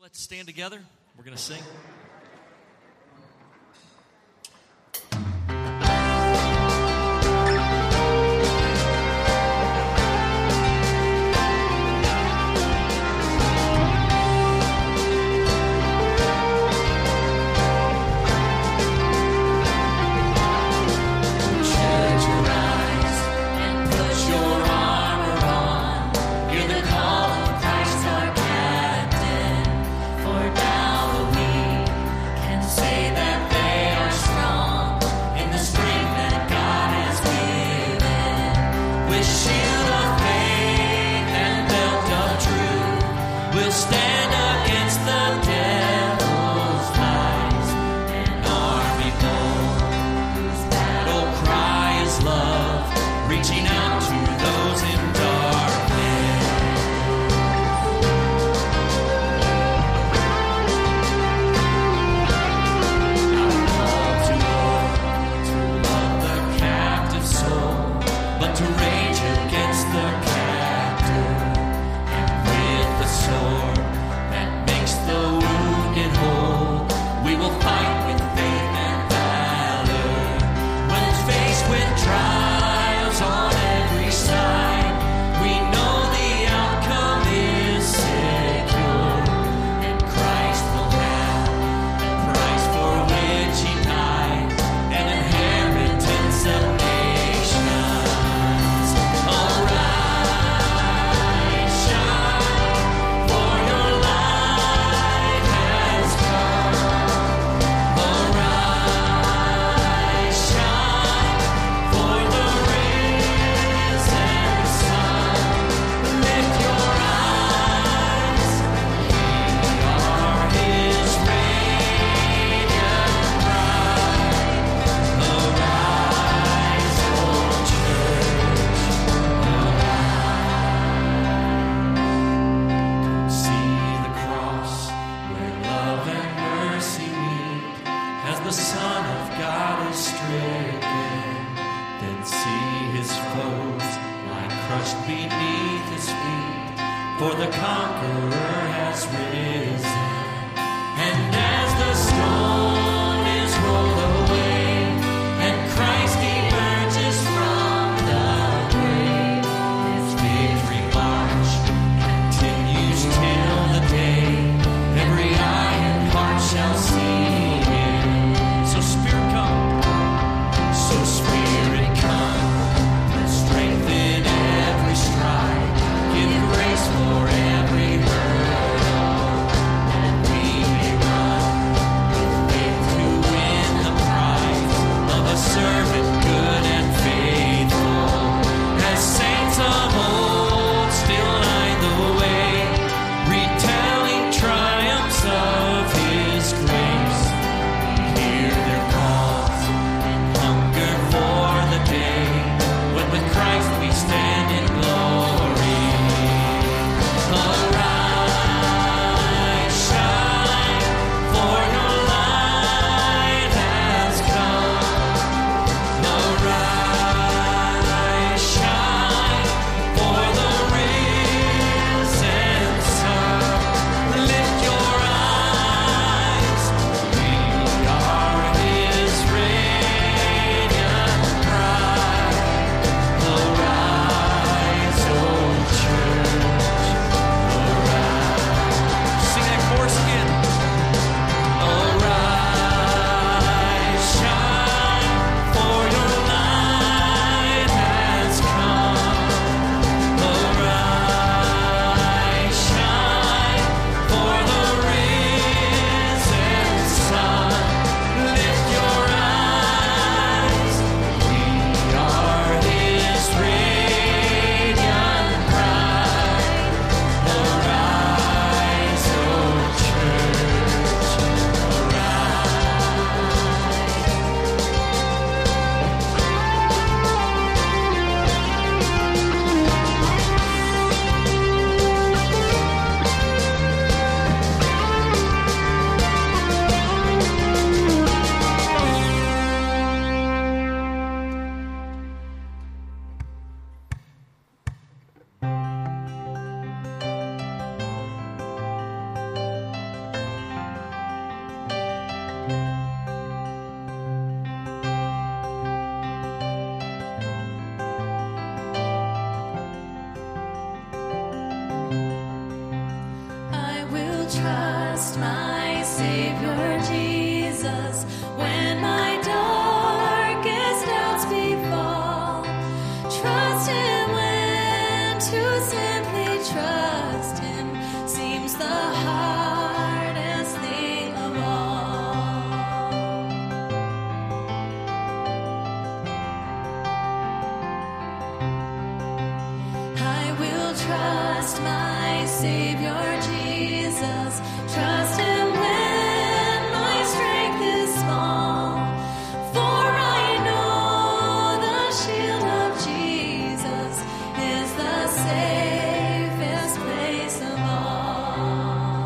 Let's stand together. We're going to sing. Strength in every stride, give grace for every hurt. trust my Savior Jesus when my darkest doubts befall. Trust Him when to simply trust Him seems the hardest thing of all. I will trust my Savior Jesus, trust Him when my strength is small, for I know the shield of Jesus is the safest place of all.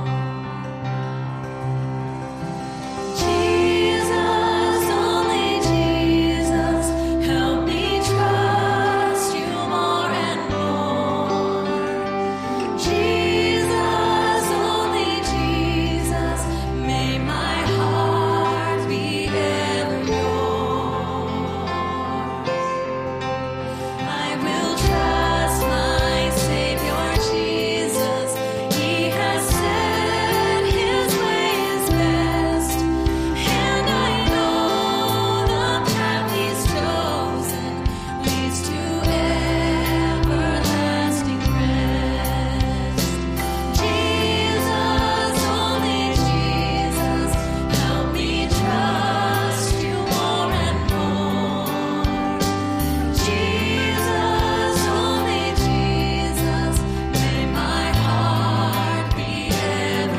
Jesus, only Jesus, help me trust You more and more. Jesus, only Jesus, may my heart be ever Yours. I will trust my Savior Jesus. He has said His way is best, and I know the path He's chosen leads to everlasting rest. Jesus, only Jesus, help me trust You more and more. Jesus, only Jesus, may my heart be ever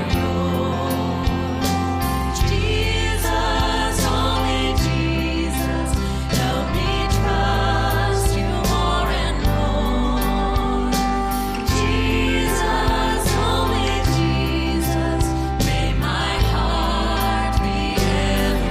Yours. Jesus, only Jesus, help me trust You more and more. Jesus, only Jesus, may my heart be ever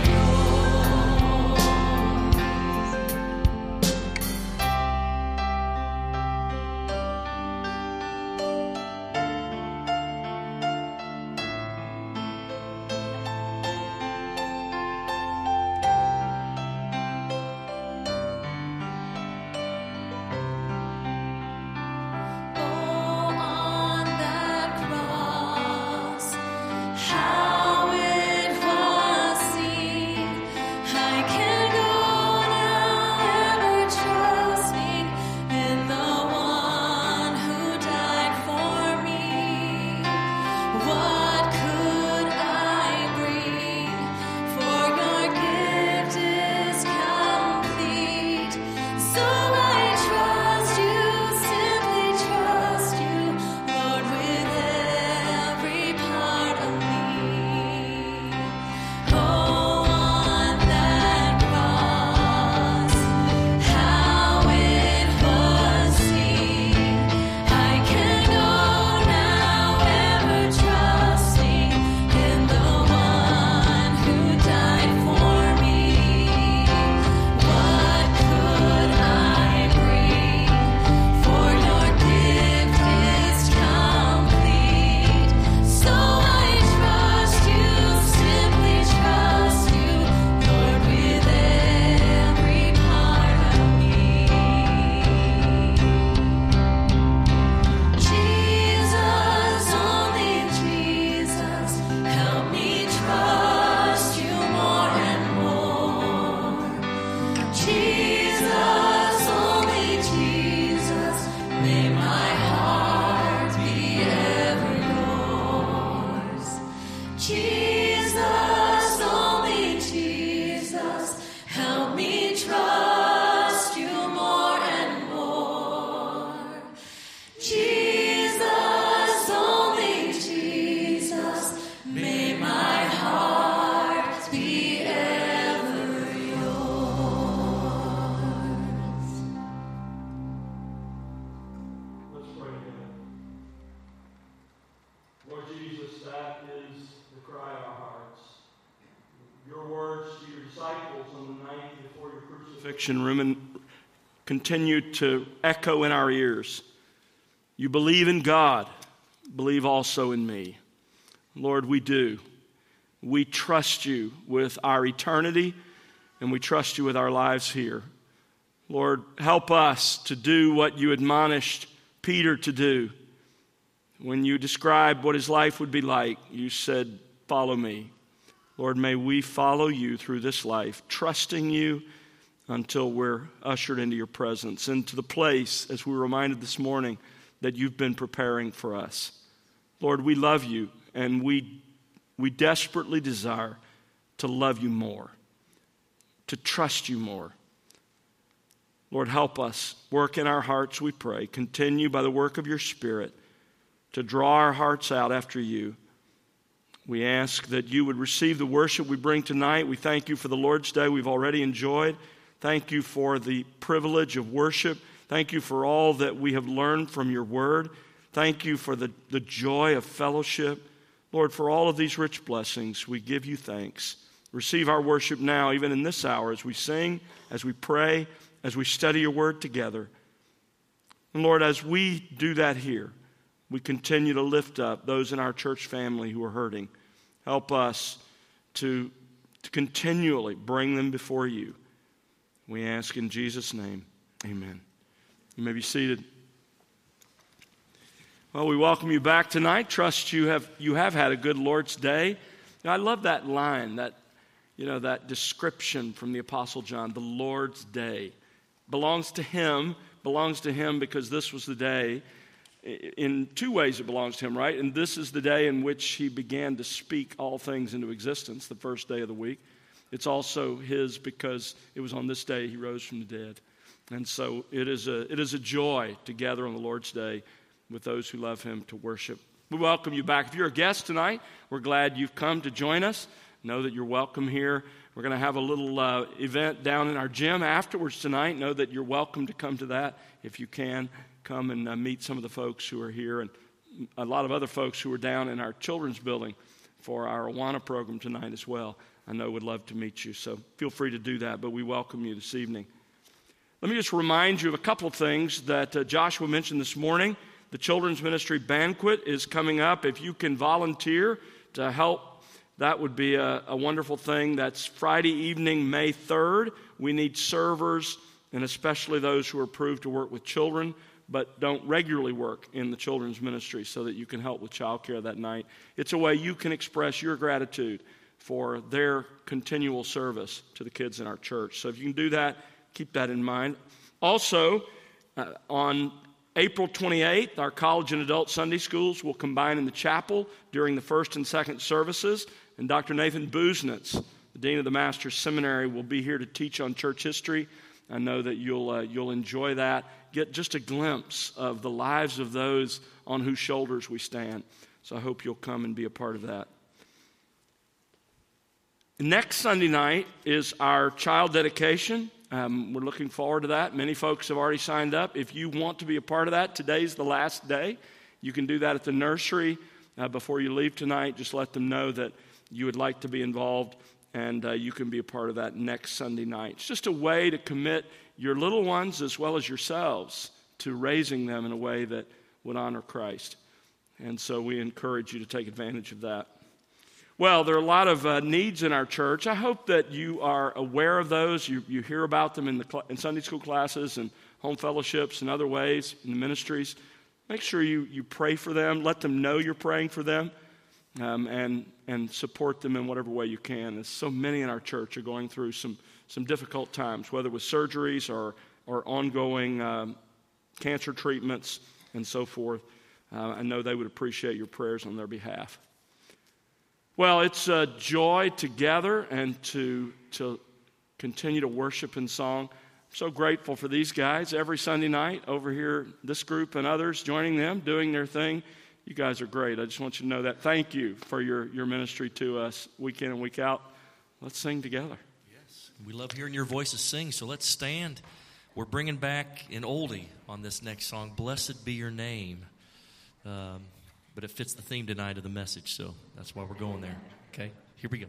Oh, on that cross, how it was seen. I can go now ever trusting in the one who died for me. What could I bring? For Your gift is complete. So I trust You, simply trust You, Lord, with every part of me. Oh, on that cross, how it was seen. I can go now ever trusting in the one who died for me. What could I bring? For Your gift is complete. So I trust You, simply trust You, Lord, with every part of me. Jesus, only Jesus, help me trust You more and more. Jesus, only Jesus, may my heart be ever Yours. Jesus, only Jesus, help me trust You more and more. Jesus, only Jesus, may my heart be ever Yours. Let's pray together. Lord Jesus, that is the cry of our hearts. Your words to Your disciples on the night before Your crucifixion continue to echo in our ears. You believe in God, believe also in me. Lord, we do. We trust You with our eternity, and we trust You with our lives here. Lord, help us to do what You admonished Peter to do. When You described what his life would be like, You said, follow me. Lord, may we follow you through this life, trusting you until we're ushered into your presence, into the place, as we were reminded this morning, that you've been preparing for us. Lord, we love you, and we desperately desire to love you more, to trust you more. Lord, help us. Work in our hearts, we pray. Continue by the work of your Spirit to draw our hearts out after you. We ask that you would receive the worship we bring tonight. We thank you for the Lord's Day we've already enjoyed. Thank you for the privilege of worship. Thank you for all that we have learned from your word. Thank you for the joy of fellowship. Lord, for all of these rich blessings, we give you thanks. Receive our worship now, even in this hour, as we sing, as we pray, as we study your word together. And Lord, as we do that here, we continue to lift up those in our church family who are hurting. Help us to continually bring them before you. We ask in Jesus' name, amen. You may be seated. Well, we welcome you back tonight. Trust you have had a good Lord's Day. Now, I love that line, that description from the Apostle John, the Lord's Day. Belongs to him because this was the day. In two ways it belongs to him, right? And this is the day in which he began to speak all things into existence, the first day of the week. It's also his because it was on this day he rose from the dead. And so it is a joy to gather on the Lord's Day with those who love him to worship. We welcome you back. If you're a guest tonight, we're glad you've come to join us. Know that you're welcome here. We're going to have a little event down in our gym afterwards tonight. Know that you're welcome to come to that. If you can, come and meet some of the folks who are here and a lot of other folks who are down in our children's building for our Awana program tonight as well. I know would love to meet you, so feel free to do that, but we welcome you this evening. Let me just remind you of a couple of things that Joshua mentioned this morning. The Children's Ministry Banquet is coming up. If you can volunteer to help, that would be a wonderful thing. That's Friday evening, May 3rd. We need servers, and especially those who are approved to work with children, but don't regularly work in the children's ministry so that you can help with childcare that night. It's a way you can express your gratitude for their continual service to the kids in our church. So if you can do that, keep that in mind. Also, on April 28th, our college and adult Sunday schools will combine in the chapel during the first and second services, and Dr. Nathan Busenitz, the Dean of the Master's Seminary, will be here to teach on church history. I know that you'll enjoy that. Get just a glimpse of the lives of those on whose shoulders we stand. So I hope you'll come and be a part of that. Next Sunday night is our child dedication. We're looking forward to that. Many folks have already signed up. If you want to be a part of that, today's the last day. You can do that at the nursery before you leave tonight. Just let them know that you would like to be involved, and you can be a part of that next Sunday night. It's just a way to commit your little ones as well as yourselves to raising them in a way that would honor Christ. And so we encourage you to take advantage of that. Well, there are a lot of needs in our church. I hope that you are aware of those. You hear about them in Sunday school classes and home fellowships and other ways in the ministries. Make sure you pray for them. Let them know you're praying for them, and support them in whatever way you can. As so many in our church are going through some difficult times, whether with surgeries or ongoing cancer treatments and so forth. I know they would appreciate your prayers on their behalf. Well, it's a joy to gather and to continue to worship in song. I'm so grateful for these guys every Sunday night over here, this group and others joining them, doing their thing. You guys are great. I just want you to know that. Thank you for your ministry to us week in and week out. Let's sing together. Yes, we love hearing your voices sing, so let's stand. We're bringing back an oldie on this next song, Blessed Be Your Name. But it fits the theme tonight of the message, so that's why we're going there. Okay, here we go.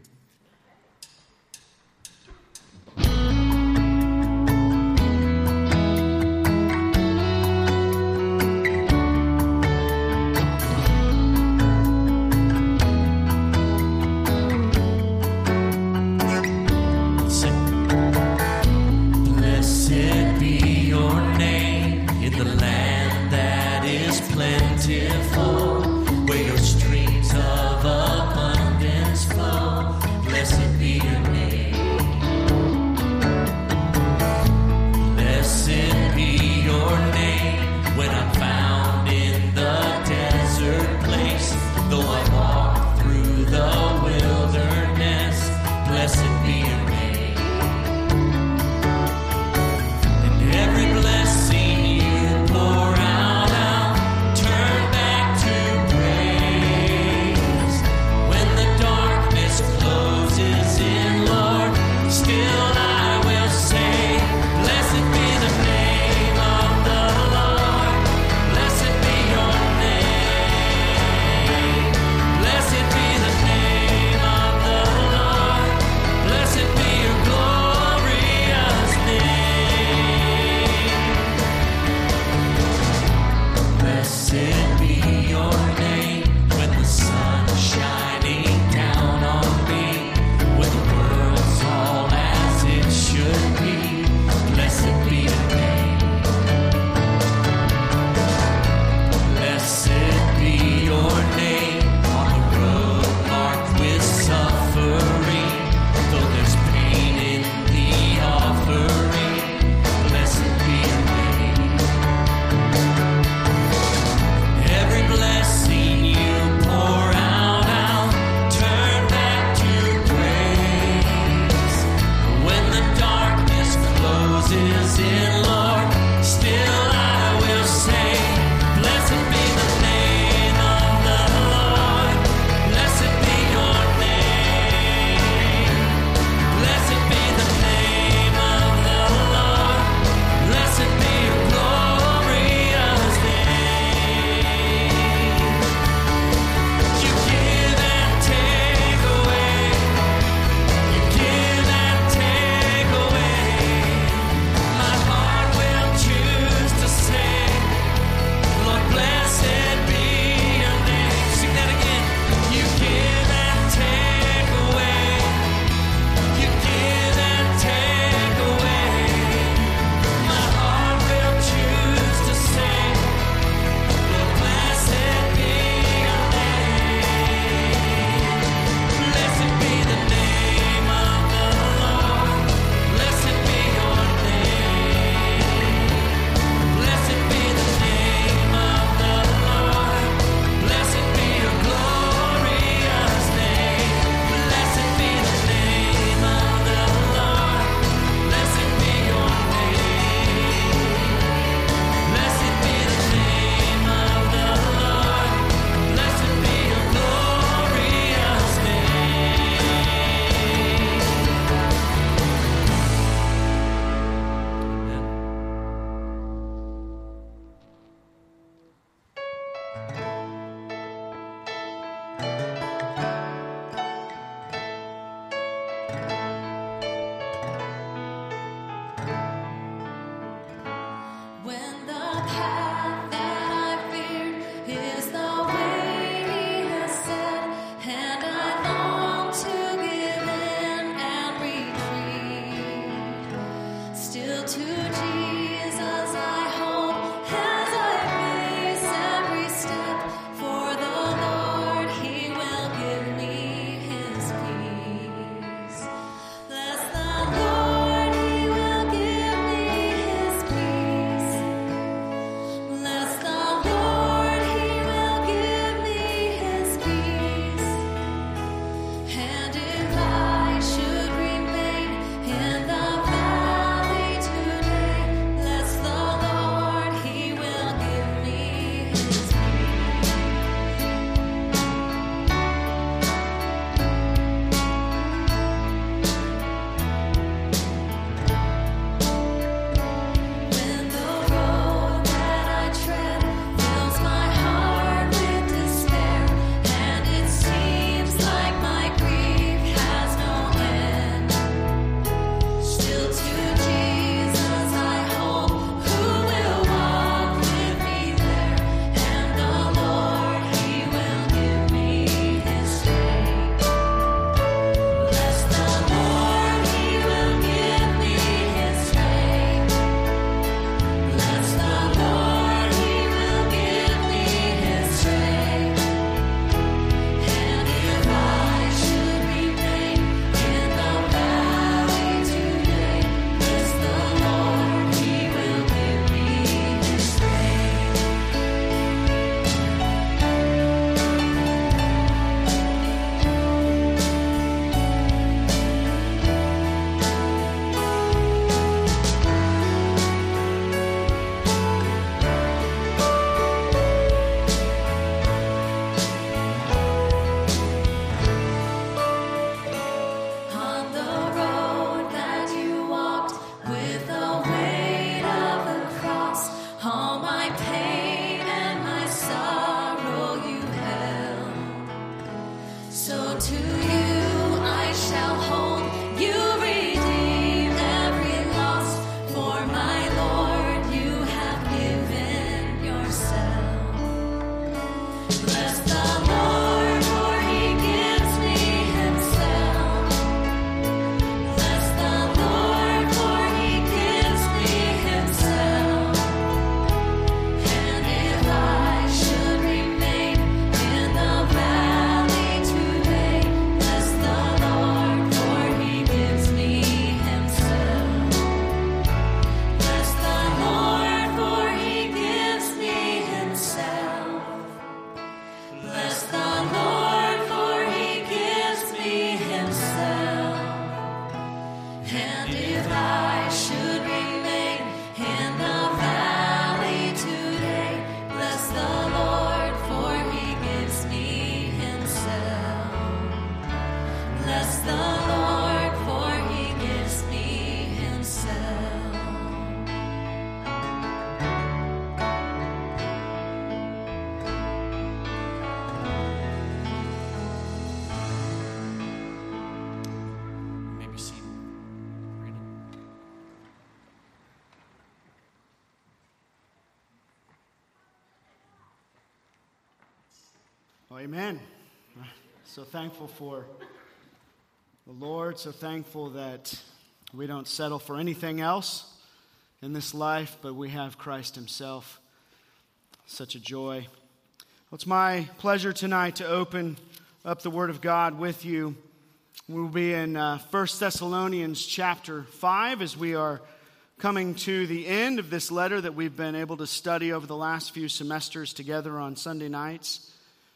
Where your streams of abundance Bless the Lord, for he gives me himself. Maybe seated. Brandon. Well, amen. So thankful for the Lord, so thankful that we don't settle for anything else in this life, but we have Christ himself. Such a joy. Well, it's my pleasure tonight to open up the Word of God with you. We'll be in 1 Thessalonians chapter 5 as we are coming to the end of this letter that we've been able to study over the last few semesters together on Sunday nights.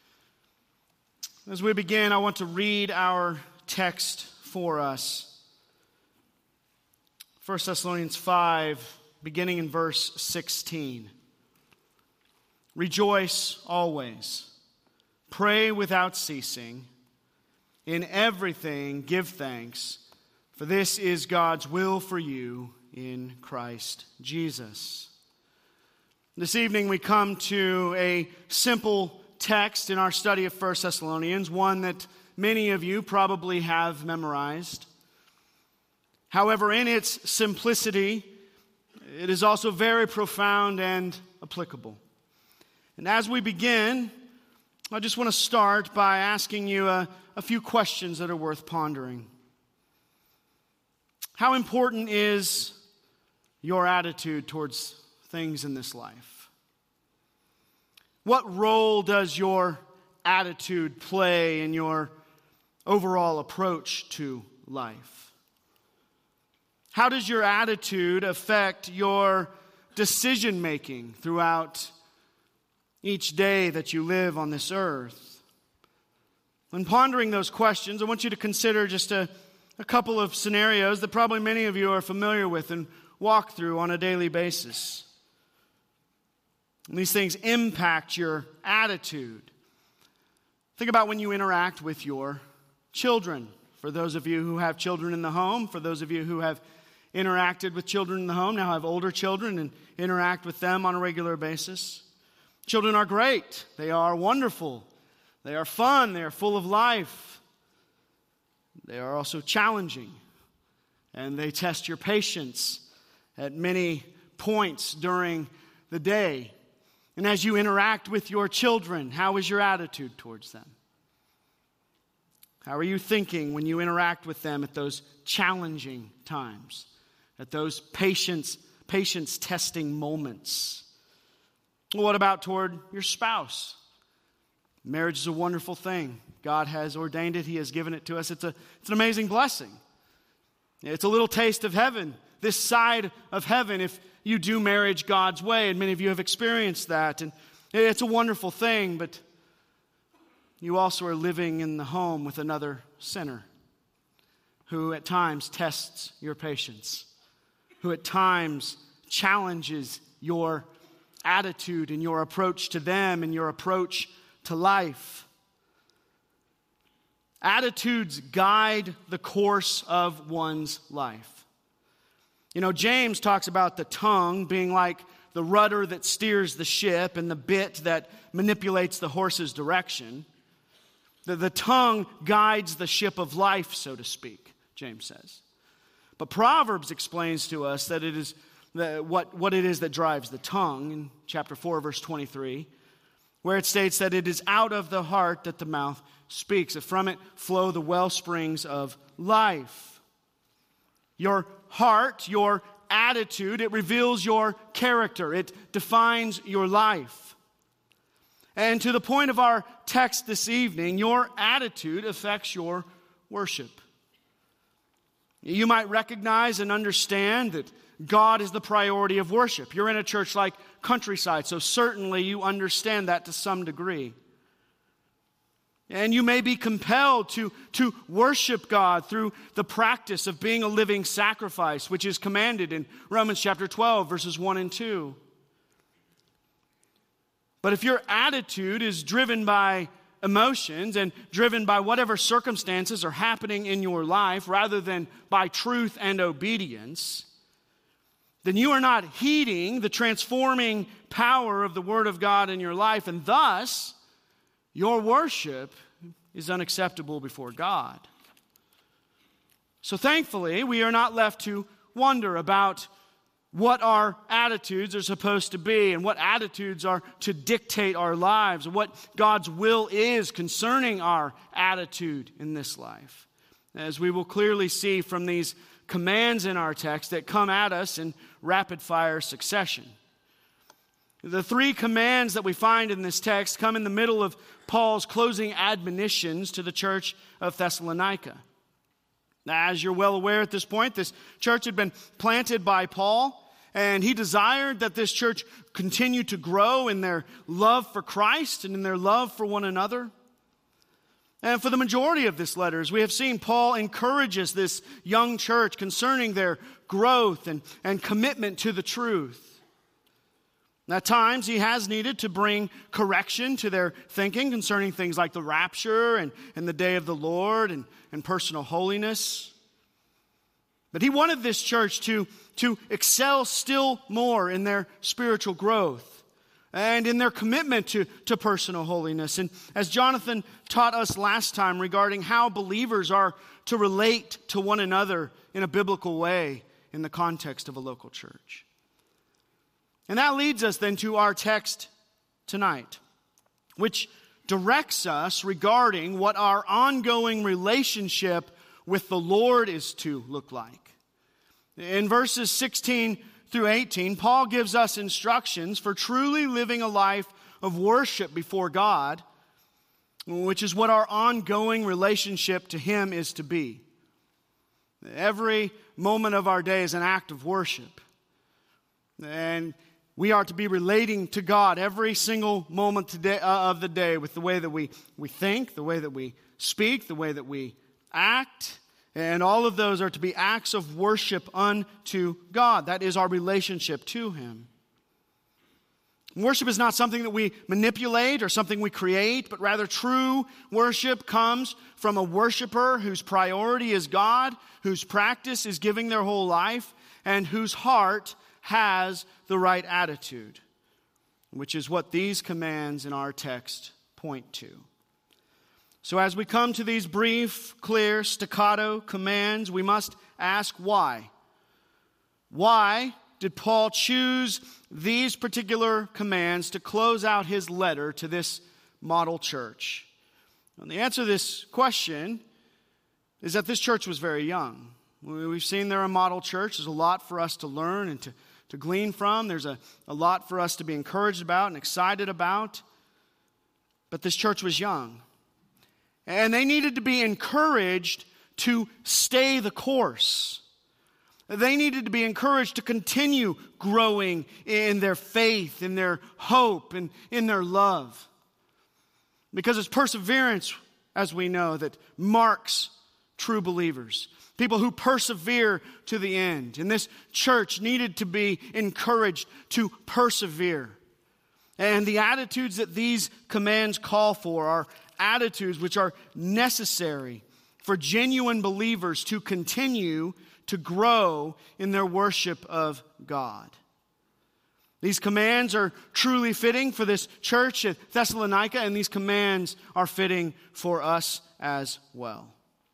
As we begin, I want to read our text for us. 1 Thessalonians 5, beginning in verse 16. Rejoice always. Pray without ceasing. In everything give thanks, for this is God's will for you in Christ Jesus. This evening we come to a simple text in our study of 1 Thessalonians, one that many of you probably have memorized. However, in its simplicity, it is also very profound and applicable. And as we begin, I just want to start by asking you a few questions that are worth pondering. How important is your attitude towards things in this life? What role does your attitude play in your overall approach to life? How does your attitude affect your decision making throughout each day that you live on this earth? When pondering those questions, I want you to consider just a couple of scenarios that probably many of you are familiar with and walk through on a daily basis. And these things impact your attitude. Think about when you interact with your children. For those of you who have children in the home, for those of you who have interacted with children in the home, now have older children and interact with them on a regular basis. Children are great. They are wonderful. They are fun. They are full of life. They are also challenging. And they test your patience at many points during the day. And as you interact with your children, how is your attitude towards them? How are you thinking when you interact with them at those challenging times, at those patience testing moments? Well, what about toward your spouse? Marriage is a wonderful thing. God has ordained it. He has given it to us. It's an amazing blessing. It's a little taste of heaven, this side of heaven, if you do marriage God's way, and many of you have experienced that. And it's a wonderful thing, but you also are living in the home with another sinner who at times tests your patience, who at times challenges your attitude and your approach to them and your approach to life. Attitudes guide the course of one's life. You know, James talks about the tongue being like the rudder that steers the ship and the bit that manipulates the horse's direction. The tongue guides the ship of life, so to speak, James says. But Proverbs explains to us that it is what it is that drives the tongue in chapter 4, verse 23, where it states that it is out of the heart that the mouth speaks, that from it flow the well springs of life. Your heart, your attitude, it reveals your character. It defines your life. And to the point of our text this evening, your attitude affects your worship. You might recognize and understand that God is the priority of worship. You're in a church like Countryside, so certainly you understand that to some degree. And you may be compelled to worship God through the practice of being a living sacrifice, which is commanded in Romans chapter 12, verses 1 and 2. But if your attitude is driven by emotions and driven by whatever circumstances are happening in your life rather than by truth and obedience, then you are not heeding the transforming power of the Word of God in your life, and thus your worship is unacceptable before God. So thankfully, we are not left to wonder about what our attitudes are supposed to be and what attitudes are to dictate our lives and what God's will is concerning our attitude in this life. As we will clearly see from these commands in our text that come at us in rapid-fire succession. The three commands that we find in this text come in the middle of Paul's closing admonitions to the church of Thessalonica. Now, as you're well aware at this point, this church had been planted by Paul, and he desired that this church continue to grow in their love for Christ and in their love for one another. And for the majority of this letter, as we have seen, Paul encourages this young church concerning their growth and commitment to the truth. At times, he has needed to bring correction to their thinking concerning things like the rapture and the day of the Lord and personal holiness. But he wanted this church to excel still more in their spiritual growth and in their commitment to personal holiness. And as Jonathan taught us last time regarding how believers are to relate to one another in a biblical way in the context of a local church. And that leads us then to our text tonight, which directs us regarding what our ongoing relationship with the Lord is to look like. In verses 16 through 18, Paul gives us instructions for truly living a life of worship before God, which is what our ongoing relationship to Him is to be. Every moment of our day is an act of worship. And we are to be relating to God every single moment of the day with the way that we think, the way that we speak, the way that we act. And all of those are to be acts of worship unto God. That is our relationship to Him. Worship is not something that we manipulate or something we create, but rather true worship comes from a worshiper whose priority is God, whose practice is giving their whole life, and whose heart has the right attitude, which is what these commands in our text point to. So as we come to these brief, clear, staccato commands, we must ask why. Why did Paul choose these particular commands to close out his letter to this model church? And the answer to this question is that this church was very young. We've seen they're a model church. There's a lot for us to learn and to glean from. There's a lot for us to be encouraged about and excited about. But this church was young. And they needed to be encouraged to stay the course. They needed to be encouraged to continue growing in their faith, in their hope, and in their love. Because it's perseverance, as we know, that marks true believers. People who persevere to the end. And this church needed to be encouraged to persevere. And the attitudes that these commands call for are attitudes which are necessary for genuine believers to continue to grow in their worship of God. These commands are truly fitting for this church at Thessalonica, and these commands are fitting for us as well.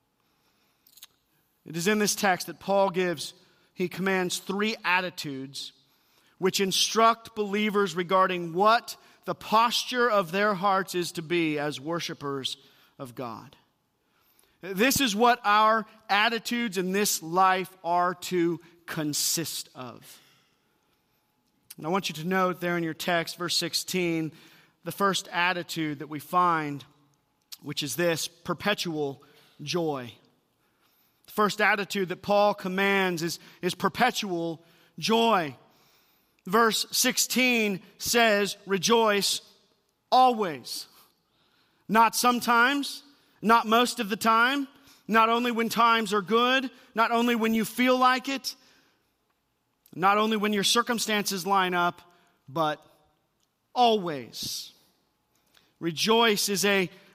It is in this text that Paul commands three attitudes which instruct believers regarding what the posture of their hearts is to be as worshipers of God. This is what our attitudes in this life are to consist of. And I want you to note there in your text, verse 16, the first attitude that we find, which is this: perpetual joy. The first attitude that Paul commands is perpetual joy. Verse 16 says, rejoice always. Not sometimes, not most of the time, not only when times are good, not only when you feel like it, not only when your circumstances line up, but always. Rejoice is a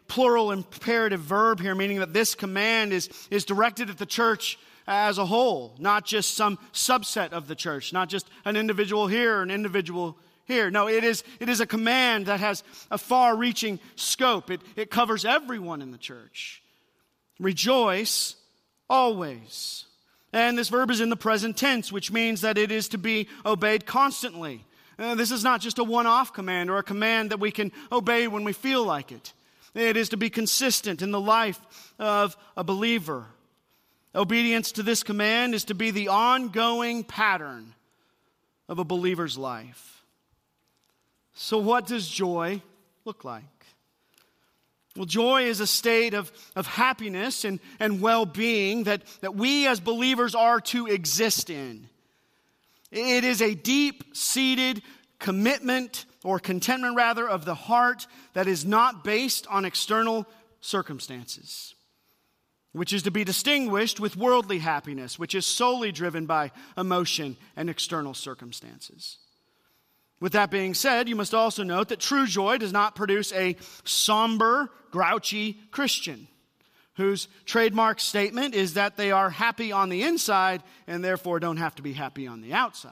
plural imperative verb here, meaning that this command is directed at the church as a whole, not just some subset of the church, not just an individual here or an individual here. No, it is a command that has a far-reaching scope. It covers everyone in the church. Rejoice always. And this verb is in the present tense, which means that it is to be obeyed constantly. This is not just a one-off command or a command that we can obey when we feel like it. It is to be consistent in the life of a believer. Obedience to this command is to be the ongoing pattern of a believer's life. So what does joy look like? Well, joy is a state of happiness and well-being that we as believers are to exist in. It is a deep-seated commitment or contentment, rather, of the heart that is not based on external circumstances, which is to be distinguished with worldly happiness, which is solely driven by emotion and external circumstances. With that being said, you must also note that true joy does not produce a somber, grouchy Christian whose trademark statement is that they are happy on the inside and therefore don't have to be happy on the outside.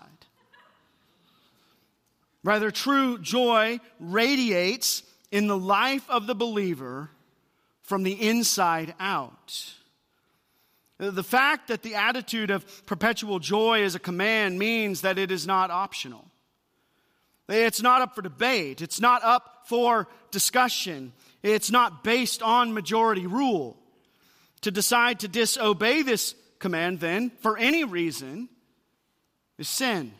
Rather, true joy radiates in the life of the believer from the inside out. The fact that the attitude of perpetual joy is a command means that it is not optional. It's not up for debate. It's not up for discussion. It's not based on majority rule. To decide to disobey this command, then, for any reason, is sin.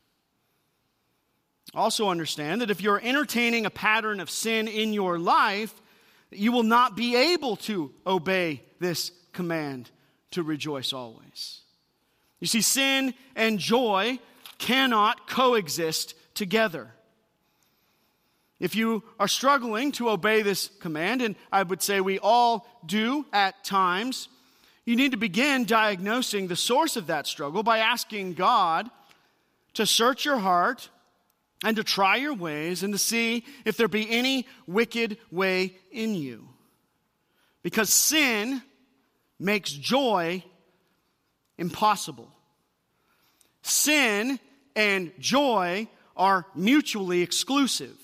Also understand that if you're entertaining a pattern of sin in your life, you will not be able to obey this command to rejoice always. You see, sin and joy cannot coexist together. If you are struggling to obey this command, and I would say we all do at times, you need to begin diagnosing the source of that struggle by asking God to search your heart and to try your ways and to see if there be any wicked way in you. Because sin makes joy impossible. Sin and joy are mutually exclusive.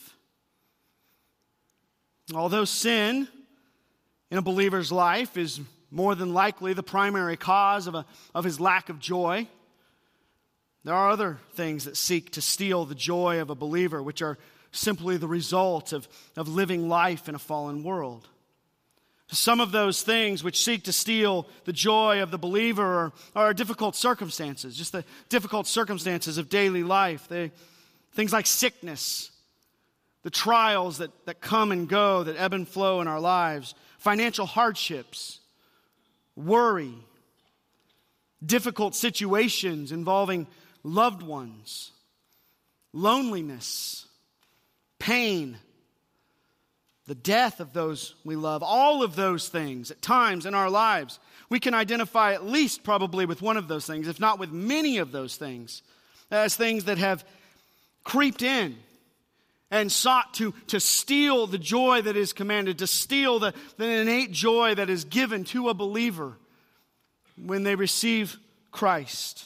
Although sin in a believer's life is more than likely the primary cause of his lack of joy, there are other things that seek to steal the joy of a believer, which are simply the result of living life in a fallen world. Some of those things which seek to steal the joy of the believer are difficult circumstances, just the difficult circumstances of daily life. Things like sickness, the trials that come and go, that ebb and flow in our lives, financial hardships, worry, difficult situations involving loved ones, loneliness, pain, the death of those we love. All of those things at times in our lives, we can identify at least probably with one of those things, if not with many of those things, as things that have creeped in and sought to steal the joy that is commanded, to steal the innate joy that is given to a believer when they receive Christ.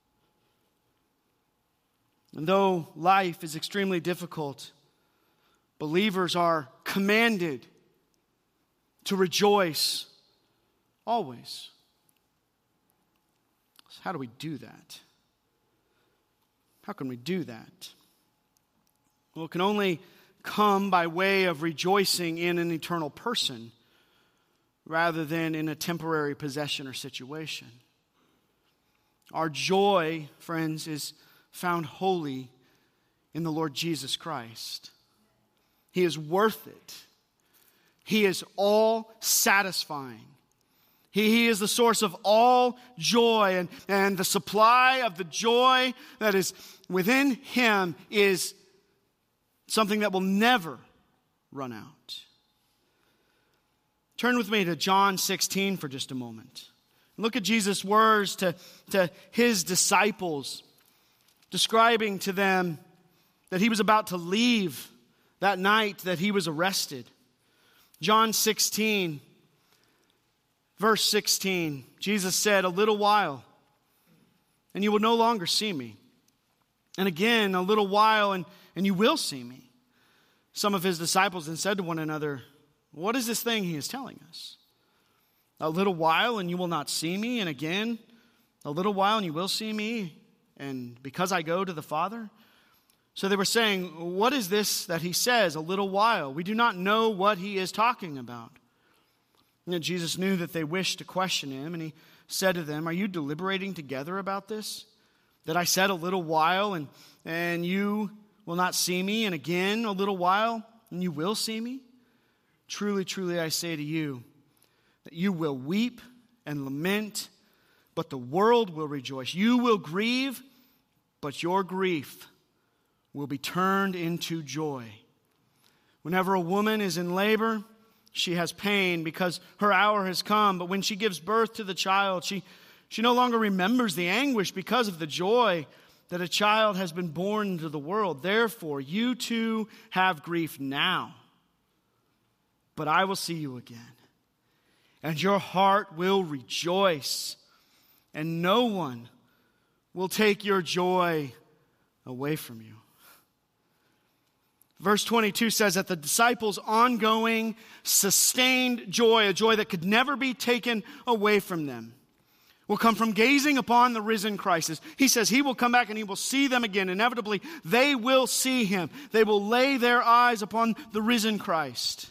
And though life is extremely difficult, believers are commanded to rejoice always. So how do we do that? How can we do that? Well, it can only come by way of rejoicing in an eternal person rather than in a temporary possession or situation. Our joy, friends, is found wholly in the Lord Jesus Christ. He is worth it. He is all satisfying. He is the source of all joy, and the supply of the joy that is within Him is something that will never run out. Turn with me to John 16 for just a moment. Look at Jesus' words to His disciples, describing to them that He was about to leave that night that He was arrested. John 16, verse 16, Jesus said, "A little while, and you will no longer see me. And again, a little while, and you will see me." Some of his disciples then said to one another, "What is this thing he is telling us? A little while, and you will not see me, and again, a little while, and you will see me, and because I go to the Father?" So they were saying, "What is this that he says, a little while? We do not know what he is talking about." And Jesus knew that they wished to question him, and he said to them, "Are you deliberating together about this? That I said a little while, and you will not see me, and again a little while, and you will see me? Truly, truly, I say to you, that you will weep and lament, but the world will rejoice. You will grieve, but your grief will be turned into joy. Whenever a woman is in labor, she has pain because her hour has come. But when she gives birth to the child, she no longer remembers the anguish because of the joy that a child has been born into the world. Therefore, you too have grief now, but I will see you again, and your heart will rejoice, and no one will take your joy away from you." Verse 22 says that the disciples' ongoing, sustained joy, a joy that could never be taken away from them, will come from gazing upon the risen Christ. He says he will come back and he will see them again. Inevitably, they will see him. They will lay their eyes upon the risen Christ.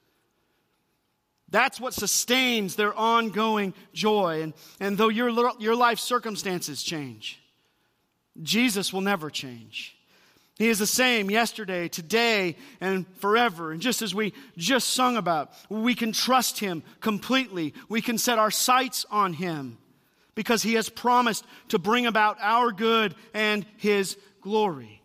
That's what sustains their ongoing joy. And though your life circumstances change, Jesus will never change. He is the same yesterday, today, and forever. And just as we just sung about, we can trust him completely. We can set our sights on him because he has promised to bring about our good and his glory.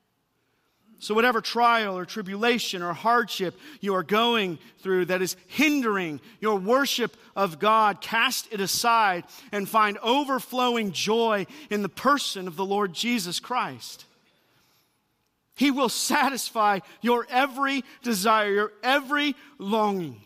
So whatever trial or tribulation or hardship you are going through that is hindering your worship of God, cast it aside and find overflowing joy in the person of the Lord Jesus Christ. He will satisfy your every desire, your every longing.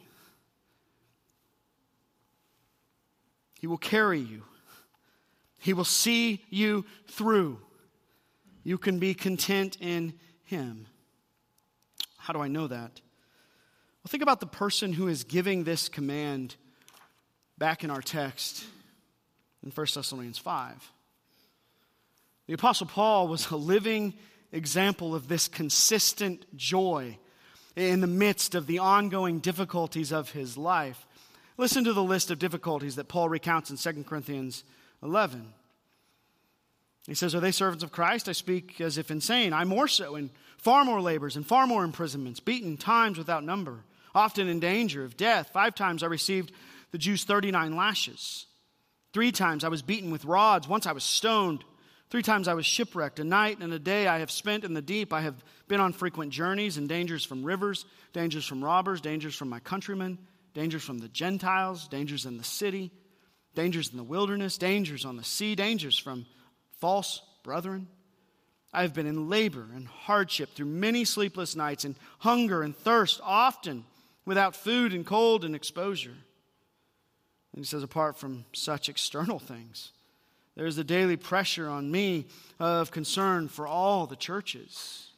He will carry you. He will see you through. You can be content in him. How do I know that? Well, think about the person who is giving this command back in our text in 1 Thessalonians 5. The Apostle Paul was a living example of this consistent joy in the midst of the ongoing difficulties of his life. Listen to the list of difficulties that Paul recounts in 2 Corinthians 11. He says, "Are they servants of Christ? I speak as if insane. I more so, in far more labors and far more imprisonments, beaten times without number, often in danger of death. 5 times I received the Jews 39 lashes. 3 times I was beaten with rods. Once I was stoned. 3 times I was shipwrecked. A night and a day I have spent in the deep. I have been on frequent journeys and dangers from rivers, dangers from robbers, dangers from my countrymen, dangers from the Gentiles, dangers in the city, dangers in the wilderness, dangers on the sea, dangers from false brethren. I have been in labor and hardship through many sleepless nights, and hunger and thirst, often without food and cold and exposure." And he says, apart from such external things, there is a daily pressure on me of concern for all the churches.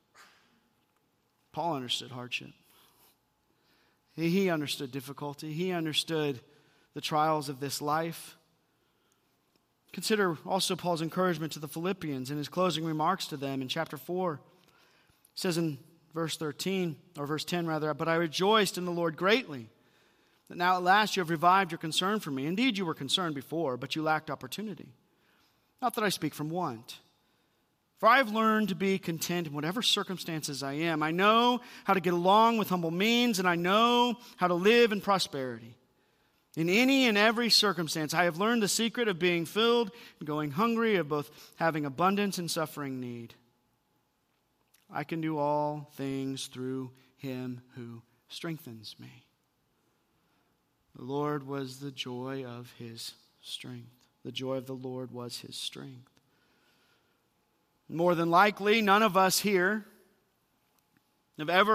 Paul understood hardship. He understood difficulty. He understood the trials of this life. Consider also Paul's encouragement to the Philippians in his closing remarks to them in chapter 4. It says in verse 10, "But I rejoiced in the Lord greatly, that now at last you have revived your concern for me. Indeed, you were concerned before, but you lacked opportunity. Not that I speak from want. For I have learned to be content in whatever circumstances I am. I know how to get along with humble means, and I know how to live in prosperity. In any and every circumstance, I have learned the secret of being filled and going hungry, of both having abundance and suffering need. I can do all things through him who strengthens me." The Lord was the joy of his strength. The joy of the Lord was his strength. More than likely, none of us here have ever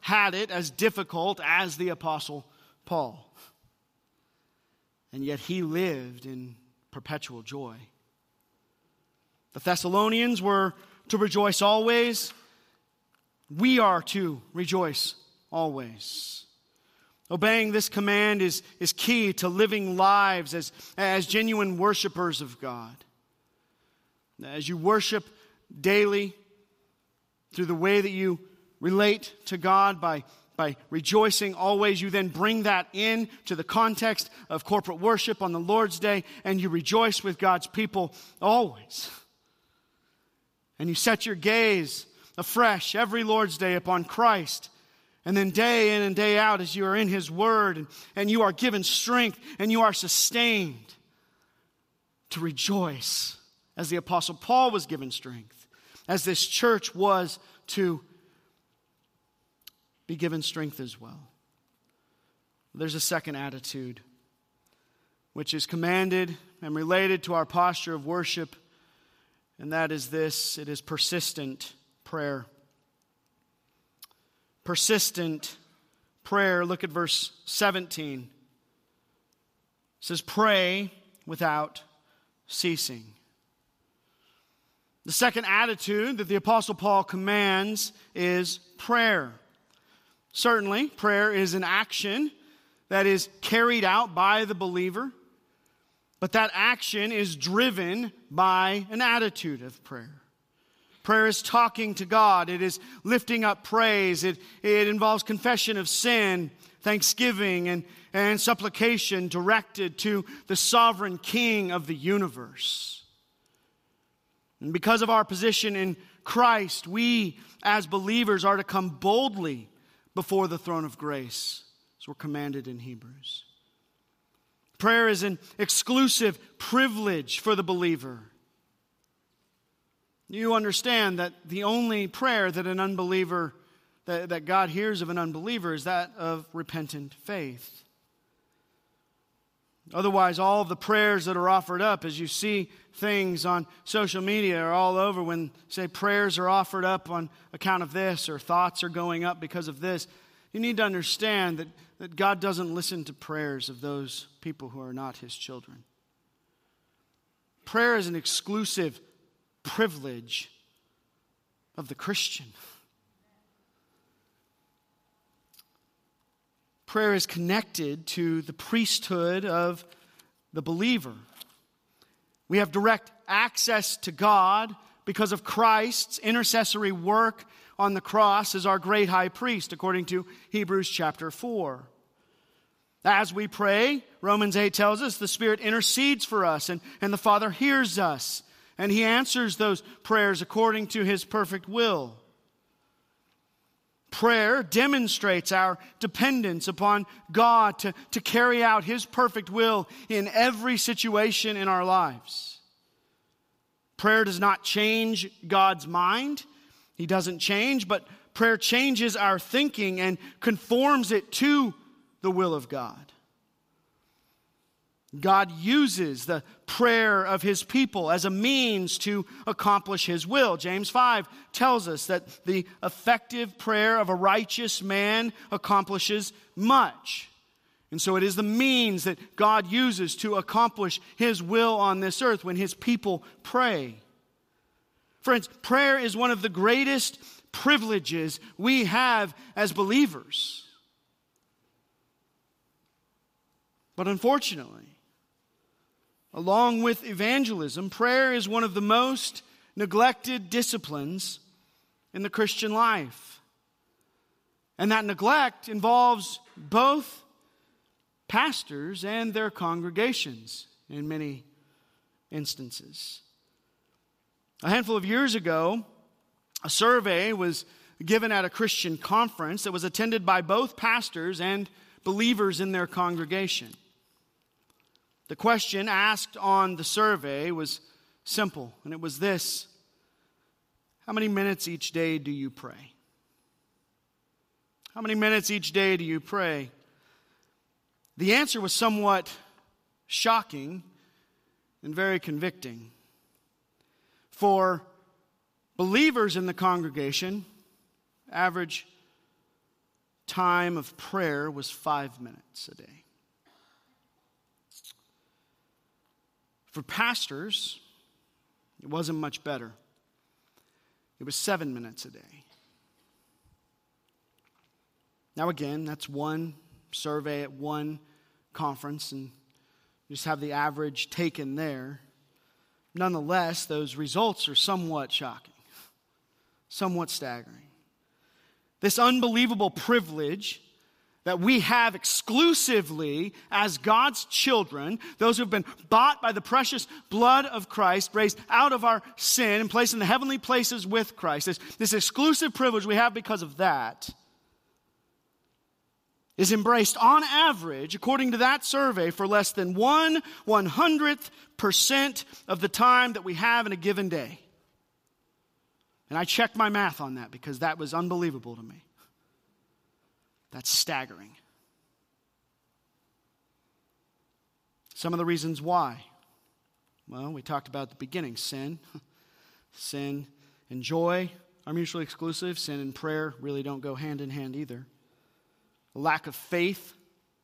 had it as difficult as the Apostle Paul. And yet he lived in perpetual joy. The Thessalonians were to rejoice always. We are to rejoice always. Obeying this command is key to living lives as genuine worshipers of God. As you worship daily through the way that you relate to God by rejoicing always, you then bring that in to the context of corporate worship on the Lord's Day, and you rejoice with God's people always. And you set your gaze afresh every Lord's Day upon Christ. And then day in and day out as you are in His Word and you are given strength and you are sustained to rejoice as the Apostle Paul was given strength, as this church was to be given strength as well. There's a second attitude which is commanded and related to our posture of worship, and that is this: it is persistent prayer. Persistent prayer. Look at verse 17. It says, pray without ceasing. The second attitude that the Apostle Paul commands is prayer. Certainly, prayer is an action that is carried out by the believer, but that action is driven by an attitude of prayer. Prayer is talking to God. It is lifting up praise. It involves confession of sin, thanksgiving, and supplication directed to the sovereign King of the universe. And because of our position in Christ, we as believers are to come boldly before the throne of grace, as we're commanded in Hebrews. Prayer is an exclusive privilege for the believer. You understand that the only prayer that an unbeliever, that God hears of an unbeliever, is that of repentant faith. Otherwise, all of the prayers that are offered up, as you see things on social media are all over when, say, prayers are offered up on account of this or thoughts are going up because of this. You need to understand that God doesn't listen to prayers of those people who are not His children. Prayer is an exclusive privilege of the Christian. Prayer is connected to the priesthood of the believer. We have direct access to God because of Christ's intercessory work on the cross as our great high priest, according to Hebrews chapter 4. As we pray, Romans 8 tells us the Spirit intercedes for us, and the Father hears us, and He answers those prayers according to His perfect will. Prayer demonstrates our dependence upon God to carry out His perfect will in every situation in our lives. Prayer does not change God's mind. He doesn't change, but prayer changes our thinking and conforms it to the will of God. God uses the prayer of His people as a means to accomplish His will. James 5 tells us that the effective prayer of a righteous man accomplishes much. And so it is the means that God uses to accomplish His will on this earth when His people pray. Friends, prayer is one of the greatest privileges we have as believers. But unfortunately, along with evangelism, prayer is one of the most neglected disciplines in the Christian life. And that neglect involves both pastors and their congregations in many instances. A handful of years ago, a survey was given at a Christian conference that was attended by both pastors and believers in their congregation. The question asked on the survey was simple, and it was this: how many minutes each day do you pray? How many minutes each day do you pray? The answer was somewhat shocking and very convicting. For believers in the congregation, average time of prayer was 5 minutes a day. For pastors, it wasn't much better. It was 7 minutes a day. Now again, that's one survey at one conference, and you just have the average taken there. Nonetheless, those results are somewhat shocking, somewhat staggering. This unbelievable privilege that we have exclusively as God's children, those who have been bought by the precious blood of Christ, raised out of our sin and placed in the heavenly places with Christ, this exclusive privilege we have because of that, is embraced on average, according to that survey, for less than 1/100% of the time that we have in a given day. And I checked my math on that because that was unbelievable to me. That's staggering. Some of the reasons why. Well, we talked about at the beginning, sin. Sin and joy are mutually exclusive. Sin and prayer really don't go hand in hand either. A lack of faith.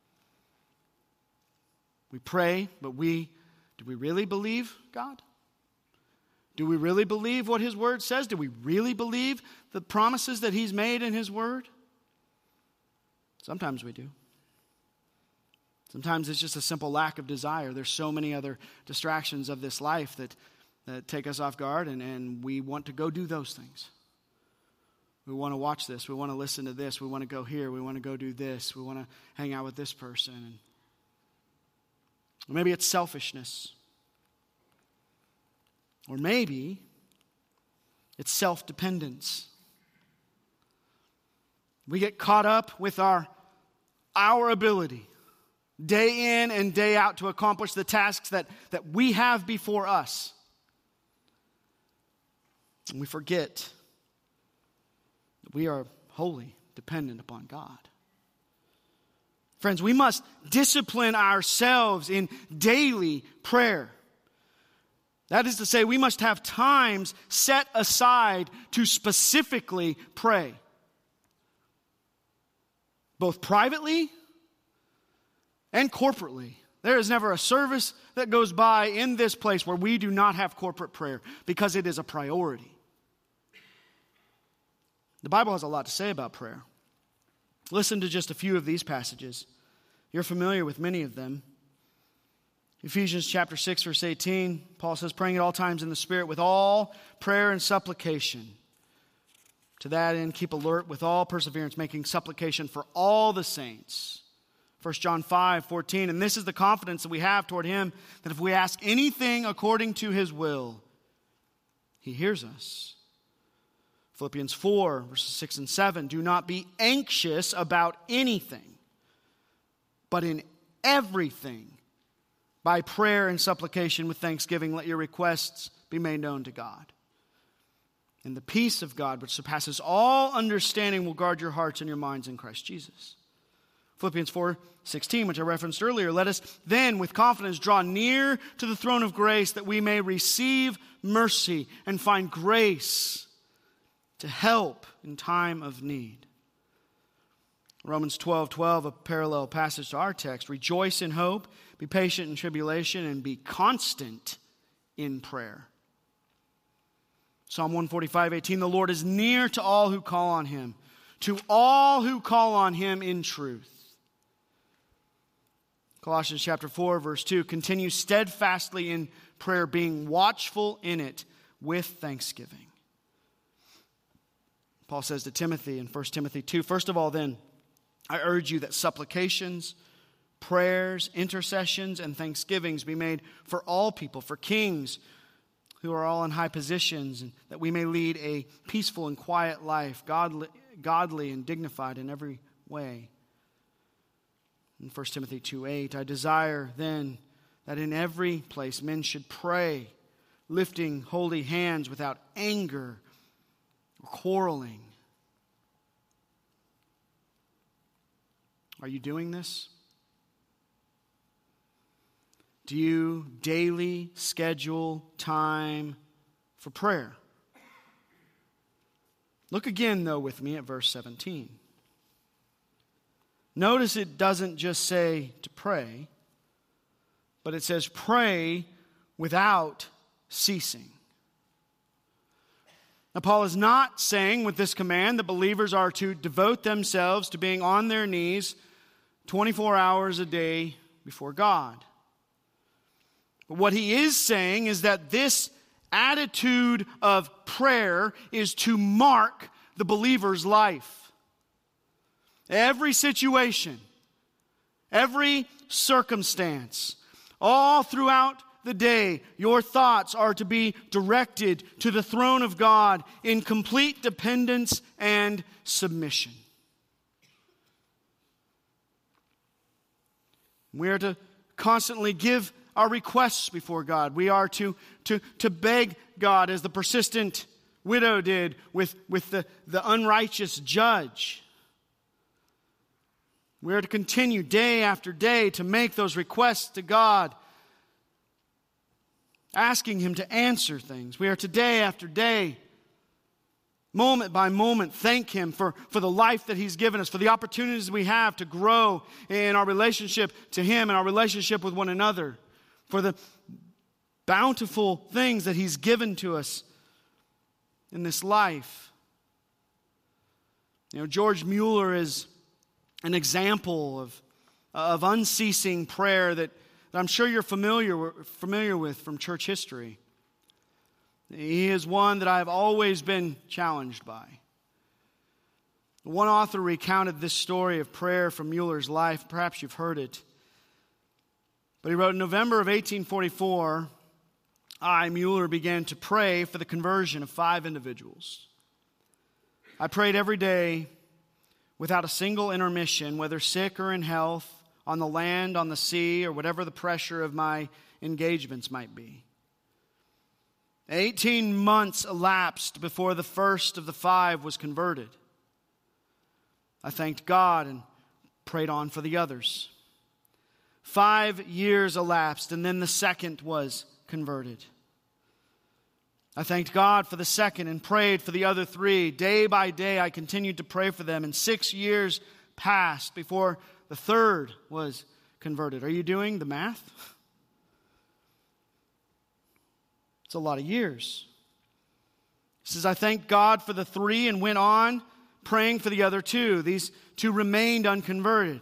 We pray, but do we really believe God? Do we really believe what His Word says? Do we really believe the promises that He's made in His Word? Sometimes we do. Sometimes it's just a simple lack of desire. There's so many other distractions of this life that take us off guard, and we want to go do those things. We want to watch this. We want to listen to this. We want to go here. We want to go do this. We want to hang out with this person. Or maybe it's selfishness. Or maybe it's self-dependence. We get caught up with our ability day in and day out to accomplish the tasks that we have before us. And we forget that we are wholly dependent upon God. Friends, we must discipline ourselves in daily prayer. That is to say, we must have times set aside to specifically pray. Both privately and corporately. There is never a service that goes by in this place where we do not have corporate prayer because it is a priority. The Bible has a lot to say about prayer. Listen to just a few of these passages. You're familiar with many of them. Ephesians chapter 6, verse 18, Paul says, praying at all times in the Spirit with all prayer and supplication. To that end, keep alert with all perseverance, making supplication for all the saints. 1 John 5:14, and this is the confidence that we have toward Him, that if we ask anything according to His will, He hears us. Philippians 4, verses 6 and 7, do not be anxious about anything, but in everything, by prayer and supplication with thanksgiving, let your requests be made known to God. And the peace of God, which surpasses all understanding, will guard your hearts and your minds in Christ Jesus. Philippians 4:16, which I referenced earlier, let us then with confidence draw near to the throne of grace that we may receive mercy and find grace to help in time of need. Romans 12:12, a parallel passage to our text, rejoice in hope, be patient in tribulation, and be constant in prayer. Psalm 145:18, the Lord is near to all who call on Him, to all who call on Him in truth. Colossians chapter 4, verse 2, continue steadfastly in prayer, being watchful in it with thanksgiving. Paul says to Timothy in 1 Timothy 2, first of all then, I urge you that supplications, prayers, intercessions, and thanksgivings be made for all people, for kings who are all in high positions, and that we may lead a peaceful and quiet life, godly and dignified in every way. In 1 Timothy 2:8, I desire then that in every place men should pray, lifting holy hands without anger or quarreling. Are you doing this? Do you daily schedule time for prayer? Look again, though, with me at verse 17. Notice it doesn't just say to pray, but it says pray without ceasing. Now, Paul is not saying with this command that believers are to devote themselves to being on their knees 24 hours a day before God. But what he is saying is that this attitude of prayer is to mark the believer's life. Every situation, every circumstance, all throughout the day, your thoughts are to be directed to the throne of God in complete dependence and submission. We are to constantly give our requests before God. We are to beg God, as the persistent widow did with the unrighteous judge. We are to continue day after day to make those requests to God, asking Him to answer things. We are to day after day, moment by moment, thank Him for the life that He's given us, for the opportunities we have to grow in our relationship to Him and our relationship with one another, for the bountiful things that He's given to us in this life. You know, George Mueller is an example of unceasing prayer that I'm sure you're familiar with from church history. He is one that I've always been challenged by. One author recounted this story of prayer from Mueller's life. Perhaps you've heard it. But he wrote, in November of 1844, Mueller, began to pray for the conversion of 5 individuals. I prayed every day without a single intermission, whether sick or in health, on the land, on the sea, or whatever the pressure of my engagements might be. 18 months elapsed before the first of the 5 was converted. I thanked God and prayed on for the others. 5 years elapsed, and then the second was converted. I thanked God for the second and prayed for the other 3. Day by day, I continued to pray for them, and 6 years passed before the third was converted. Are you doing the math? It's a lot of years. He says, I thanked God for the 3 and went on praying for the other 2. These 2 remained unconverted.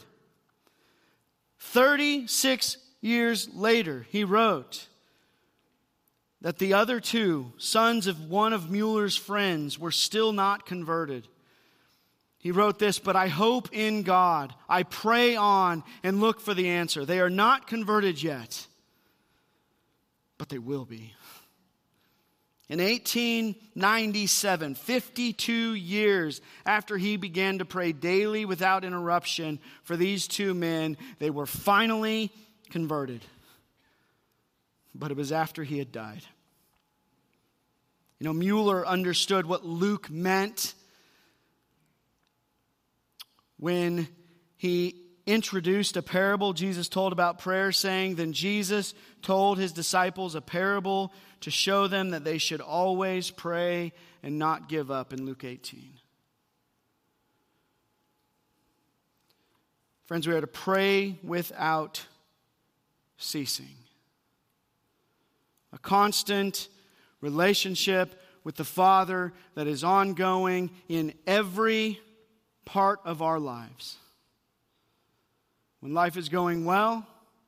36 years later, he wrote that the other 2, sons of one of Mueller's friends, were still not converted. He wrote this, but I hope in God. I pray on and look for the answer. They are not converted yet, but they will be. In 1897, 52 years after he began to pray daily without interruption for these 2 men, they were finally converted. But it was after he had died. You know, Mueller understood what Luke meant when he introduced a parable Jesus told about prayer, saying, then Jesus told his disciples a parable to show them that they should always pray and not give up, in Luke 18. Friends, we are to pray without ceasing. A constant relationship with the Father that is ongoing in every part of our lives. When life is going well,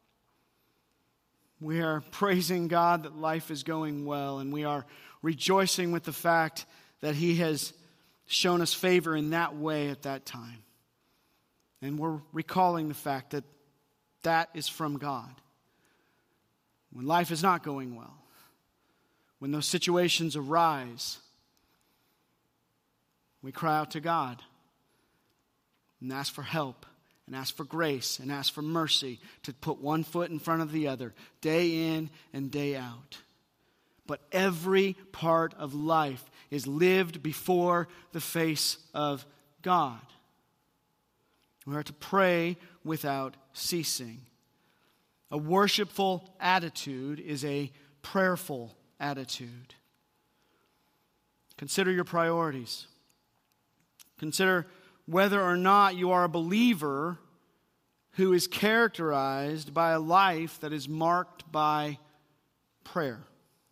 we are praising God that life is going well, and we are rejoicing with the fact that He has shown us favor in that way at that time. And we're recalling the fact that that is from God. When life is not going well, when those situations arise, we cry out to God and ask for help, and ask for grace, and ask for mercy to put one foot in front of the other, day in and day out. But every part of life is lived before the face of God. We are to pray without ceasing. A worshipful attitude is a prayerful attitude. Consider your priorities. Consider whether or not you are a believer who is characterized by a life that is marked by prayer.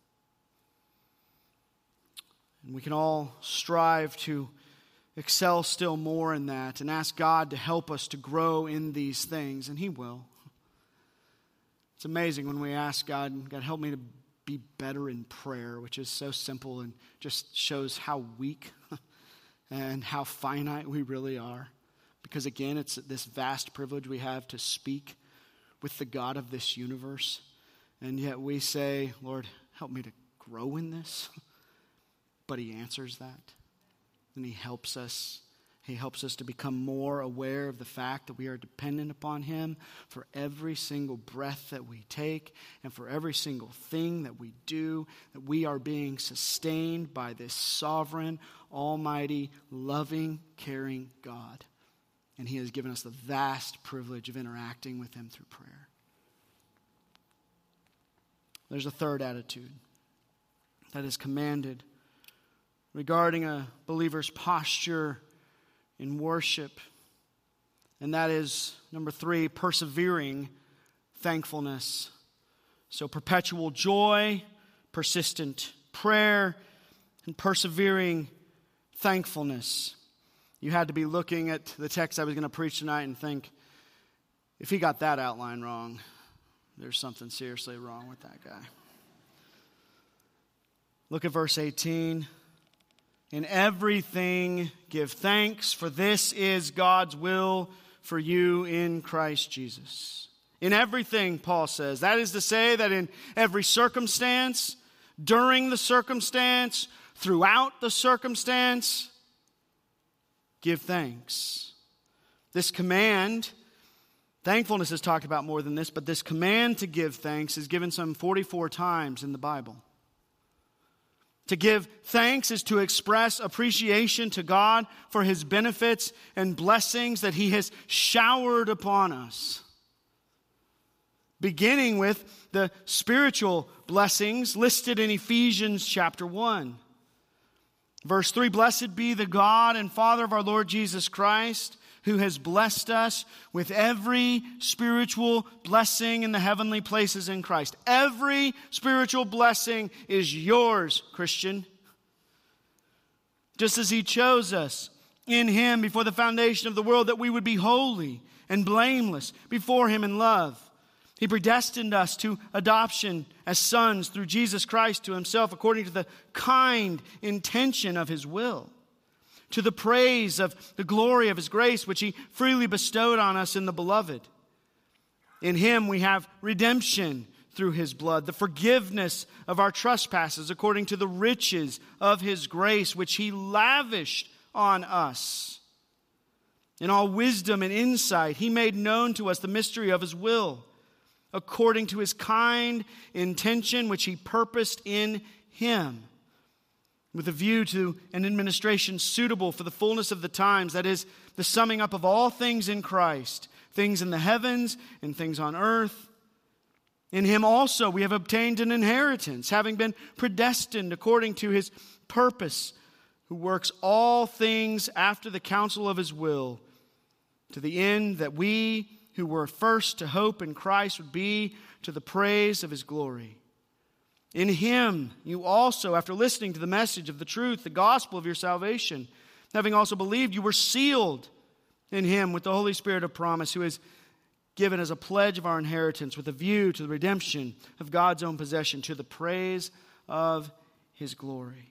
And we can all strive to excel still more in that and ask God to help us to grow in these things, and He will. It's amazing when we ask God, God, help me to be better in prayer, which is so simple and just shows how weak and how finite we really are. Because again, it's this vast privilege we have to speak with the God of this universe. And yet we say, Lord, help me to grow in this. But He answers that. And He helps us. He helps us to become more aware of the fact that we are dependent upon Him for every single breath that we take and for every single thing that we do, that we are being sustained by this sovereign, almighty, loving, caring God. And He has given us the vast privilege of interacting with Him through prayer. There's a third attitude that is commanded regarding a believer's posture in worship. And that is, number 3, persevering thankfulness. So perpetual joy, persistent prayer, and persevering thankfulness. You had to be looking at the text I was going to preach tonight and think, if he got that outline wrong, there's something seriously wrong with that guy. Look at verse 18. In everything give thanks, for this is God's will for you in Christ Jesus. In everything, Paul says. That is to say that in every circumstance, during the circumstance, throughout the circumstance, give thanks. This command, thankfulness is talked about more than this, but this command to give thanks is given some 44 times in the Bible. To give thanks is to express appreciation to God for His benefits and blessings that He has showered upon us. Beginning with the spiritual blessings listed in Ephesians chapter 1. Verse 3, blessed be the God and Father of our Lord Jesus Christ, who has blessed us with every spiritual blessing in the heavenly places in Christ. Every spiritual blessing is yours, Christian. Just as He chose us in Him before the foundation of the world, that we would be holy and blameless before Him in love. He predestined us to adoption as sons through Jesus Christ to Himself, according to the kind intention of His will, to the praise of the glory of His grace, which He freely bestowed on us in the Beloved. In Him we have redemption through His blood, the forgiveness of our trespasses, according to the riches of His grace, which He lavished on us. In all wisdom and insight, He made known to us the mystery of His will, according to His kind intention, which He purposed in Him, with a view to an administration suitable for the fullness of the times, that is, the summing up of all things in Christ, things in the heavens and things on earth. In Him also we have obtained an inheritance, having been predestined according to His purpose, who works all things after the counsel of His will, to the end that we who were first to hope in Christ would be to the praise of His glory. In Him you also, after listening to the message of the truth, the gospel of your salvation, having also believed, you were sealed in Him with the Holy Spirit of promise, who is given as a pledge of our inheritance, with a view to the redemption of God's own possession, to the praise of His glory.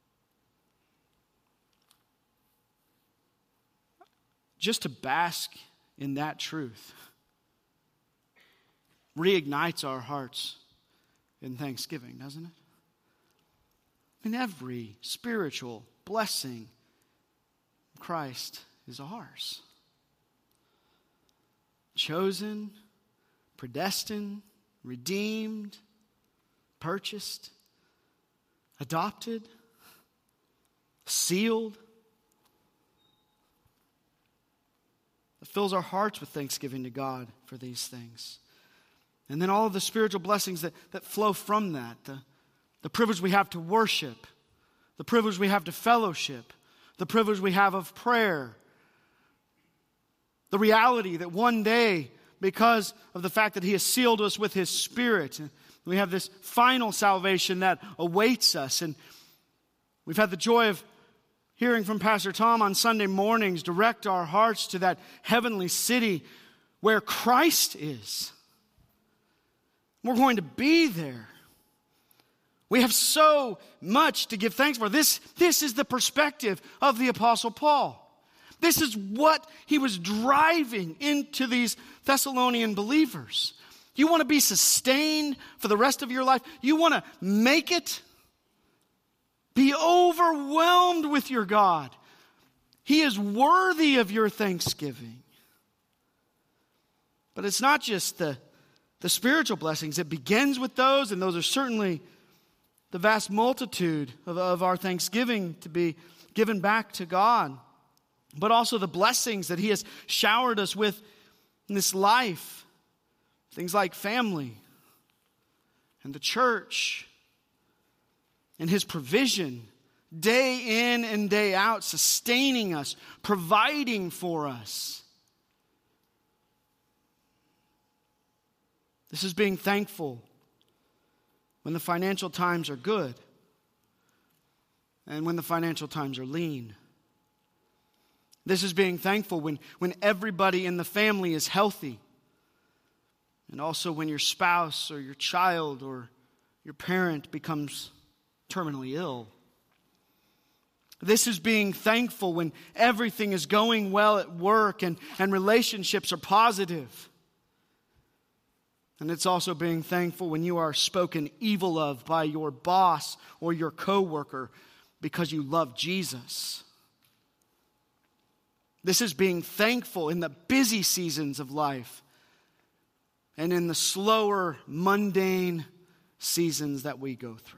Just to bask in that truth reignites our hearts in thanksgiving, doesn't it? In every spiritual blessing, Christ is ours. Chosen, predestined, redeemed, purchased, adopted, sealed. It fills our hearts with thanksgiving to God for these things. And then all of the spiritual blessings that flow from that. The privilege we have to worship. The privilege we have to fellowship. The privilege we have of prayer. The reality that one day because of the fact that He has sealed us with His Spirit. We have this final salvation that awaits us. And we've had the joy of hearing from Pastor Tom on Sunday mornings direct our hearts to that heavenly city where Christ is. We're going to be there. We have so much to give thanks for. This is the perspective of the Apostle Paul. This is what he was driving into these Thessalonian believers. You want to be sustained for the rest of your life? You want to make it? Be overwhelmed with your God. He is worthy of your thanksgiving. But it's not just the spiritual blessings. It begins with those, and those are certainly the vast multitude of our thanksgiving to be given back to God. But also the blessings that He has showered us with in this life. Things like family and the church and His provision day in and day out, sustaining us, providing for us. This is being thankful when the financial times are good and when the financial times are lean. This is being thankful when everybody in the family is healthy. And also when your spouse or your child or your parent becomes terminally ill. This is being thankful when everything is going well at work and relationships are positive. And it's also being thankful when you are spoken evil of by your boss or your coworker because you love Jesus. This is being thankful in the busy seasons of life and in the slower, mundane seasons that we go through.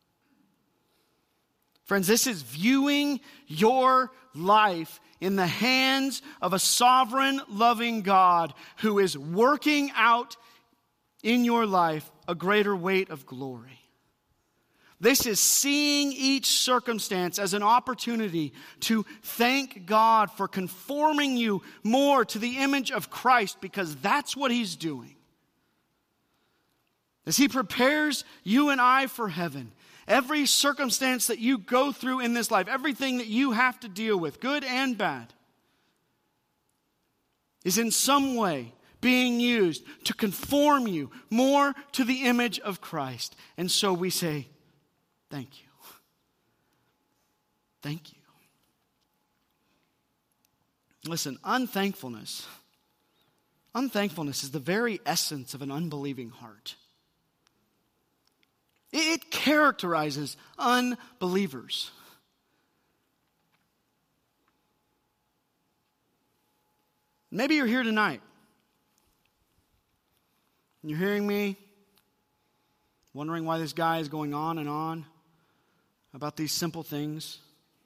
Friends, this is viewing your life in the hands of a sovereign, loving God who is working out in your life a greater weight of glory. This is seeing each circumstance as an opportunity to thank God for conforming you more to the image of Christ, because that's what He's doing. As He prepares you and I for heaven, every circumstance that you go through in this life, everything that you have to deal with, good and bad, is in some way being used to conform you more to the image of Christ. And so we say, thank you. Thank you. Listen, unthankfulness is the very essence of an unbelieving heart. It characterizes unbelievers. Maybe you're here tonight. And you're hearing me, wondering why this guy is going on and on about these simple things.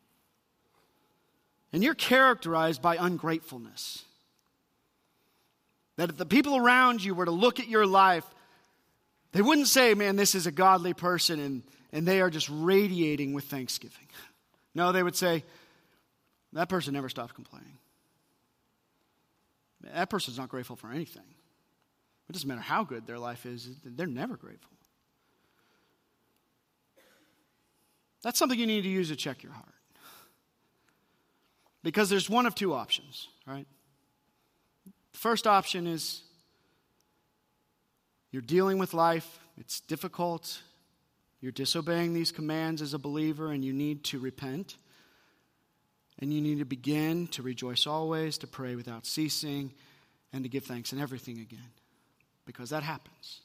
And you're characterized by ungratefulness. That if the people around you were to look at your life, they wouldn't say, man, this is a godly person and they are just radiating with thanksgiving. No, they would say, that person never stops complaining. That person's not grateful for anything. It doesn't matter how good their life is, they're never grateful. That's something you need to use to check your heart. Because there's one of two options, right? The first option is you're dealing with life, it's difficult, you're disobeying these commands as a believer, and you need to repent. And you need to begin to rejoice always, to pray without ceasing, and to give thanks in everything again. Because that happens.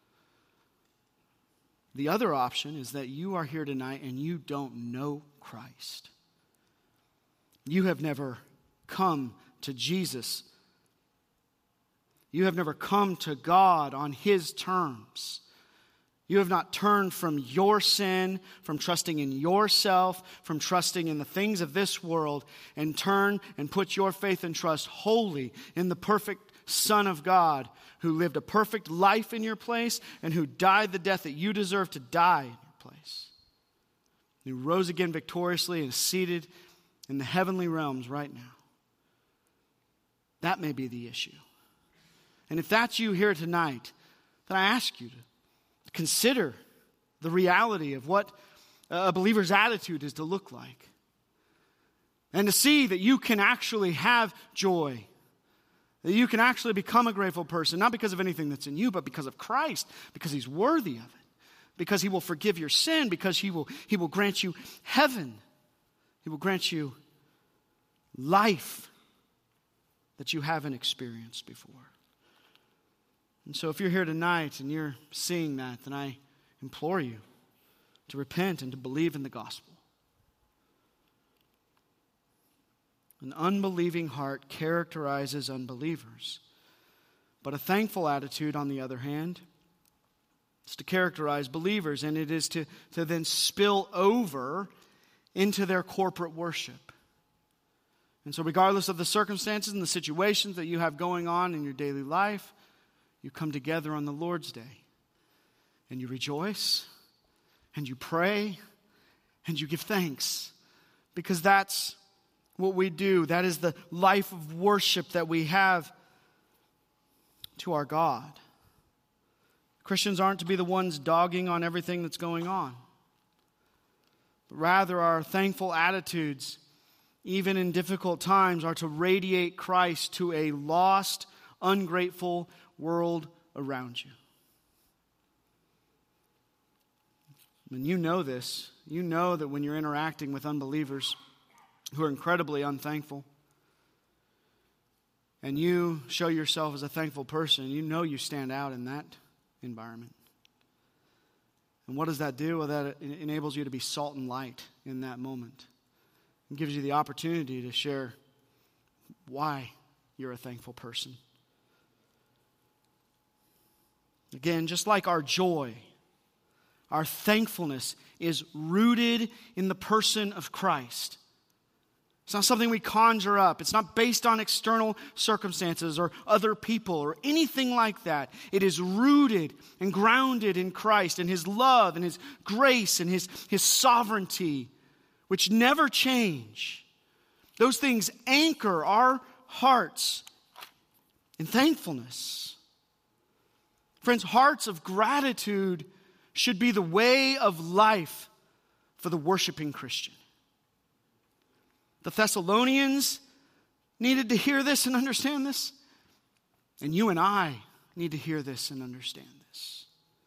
The other option is that you are here tonight and you don't know Christ. You have never come to Jesus. You have never come to God on His terms. You have not turned from your sin, from trusting in yourself, from trusting in the things of this world, and turn and put your faith and trust wholly in the perfect Son of God, who lived a perfect life in your place and who died the death that you deserve to die in your place. Who rose again victoriously and is seated in the heavenly realms right now. That may be the issue. And if that's you here tonight, then I ask you to consider the reality of what a believer's attitude is to look like. And to see that you can actually have joy. That you can actually become a grateful person, not because of anything that's in you, but because of Christ, because He's worthy of it. Because He will forgive your sin, because He will grant you heaven. He will grant you life that you haven't experienced before. And so if you're here tonight and you're seeing that, then I implore you to repent and to believe in the gospel. An unbelieving heart characterizes unbelievers. But a thankful attitude, on the other hand, is to characterize believers, and it is to then spill over into their corporate worship. And so regardless of the circumstances and the situations that you have going on in your daily life, you come together on the Lord's Day, and you rejoice, and you pray, and you give thanks, because that's what we do. That is the life of worship that we have to our God. Christians aren't to be the ones dogging on everything that's going on, but rather our thankful attitudes, even in difficult times, are to radiate Christ to a lost, ungrateful world around you. And you know this. You know that when you're interacting with unbelievers who are incredibly unthankful, and you show yourself as a thankful person, you know you stand out in that environment. And what does that do? Well, that enables you to be salt and light in that moment. It gives you the opportunity to share why you're a thankful person. Again, just like our joy, our thankfulness is rooted in the person of Christ. It's not something we conjure up. It's not based on external circumstances or other people or anything like that. It is rooted and grounded in Christ and His love and His grace and His sovereignty, which never change. Those things anchor our hearts in thankfulness. Friends, hearts of gratitude should be the way of life for the worshiping Christian. The Thessalonians needed to hear this and understand this. And you and I need to hear this and understand this.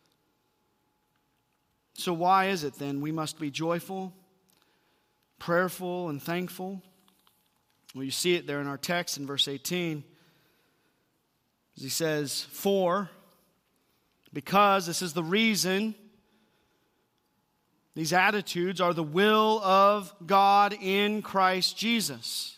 So why is it then we must be joyful, prayerful, and thankful? Well, you see it there in our text in verse 18. As he says, because this is the reason. These attitudes are the will of God in Christ Jesus.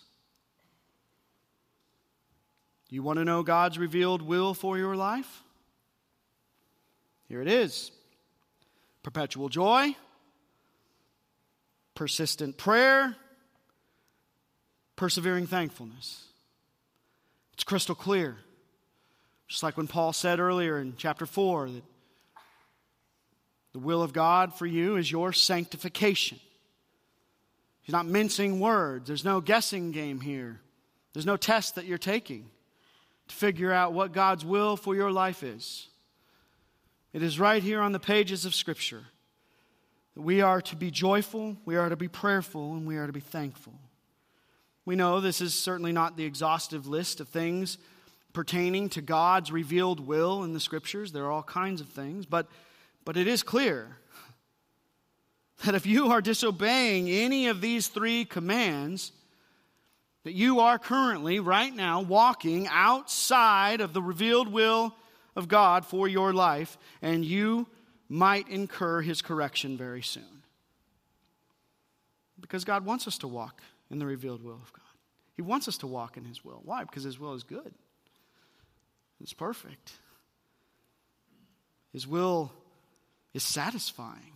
You want to know God's revealed will for your life? Here it is. Perpetual joy, persistent prayer, persevering thankfulness. It's crystal clear. Just like when Paul said earlier in chapter 4 that the will of God for you is your sanctification. He's not mincing words. There's no guessing game here. There's no test that you're taking to figure out what God's will for your life is. It is right here on the pages of Scripture that we are to be joyful, we are to be prayerful, and we are to be thankful. We know this is certainly not the exhaustive list of things pertaining to God's revealed will in the Scriptures. There are all kinds of things, but it is clear that if you are disobeying any of these three commands, that you are currently, right now, walking outside of the revealed will of God for your life, and you might incur His correction very soon. Because God wants us to walk in the revealed will of God. He wants us to walk in His will. Why? Because His will is good. It's perfect. His will is satisfying.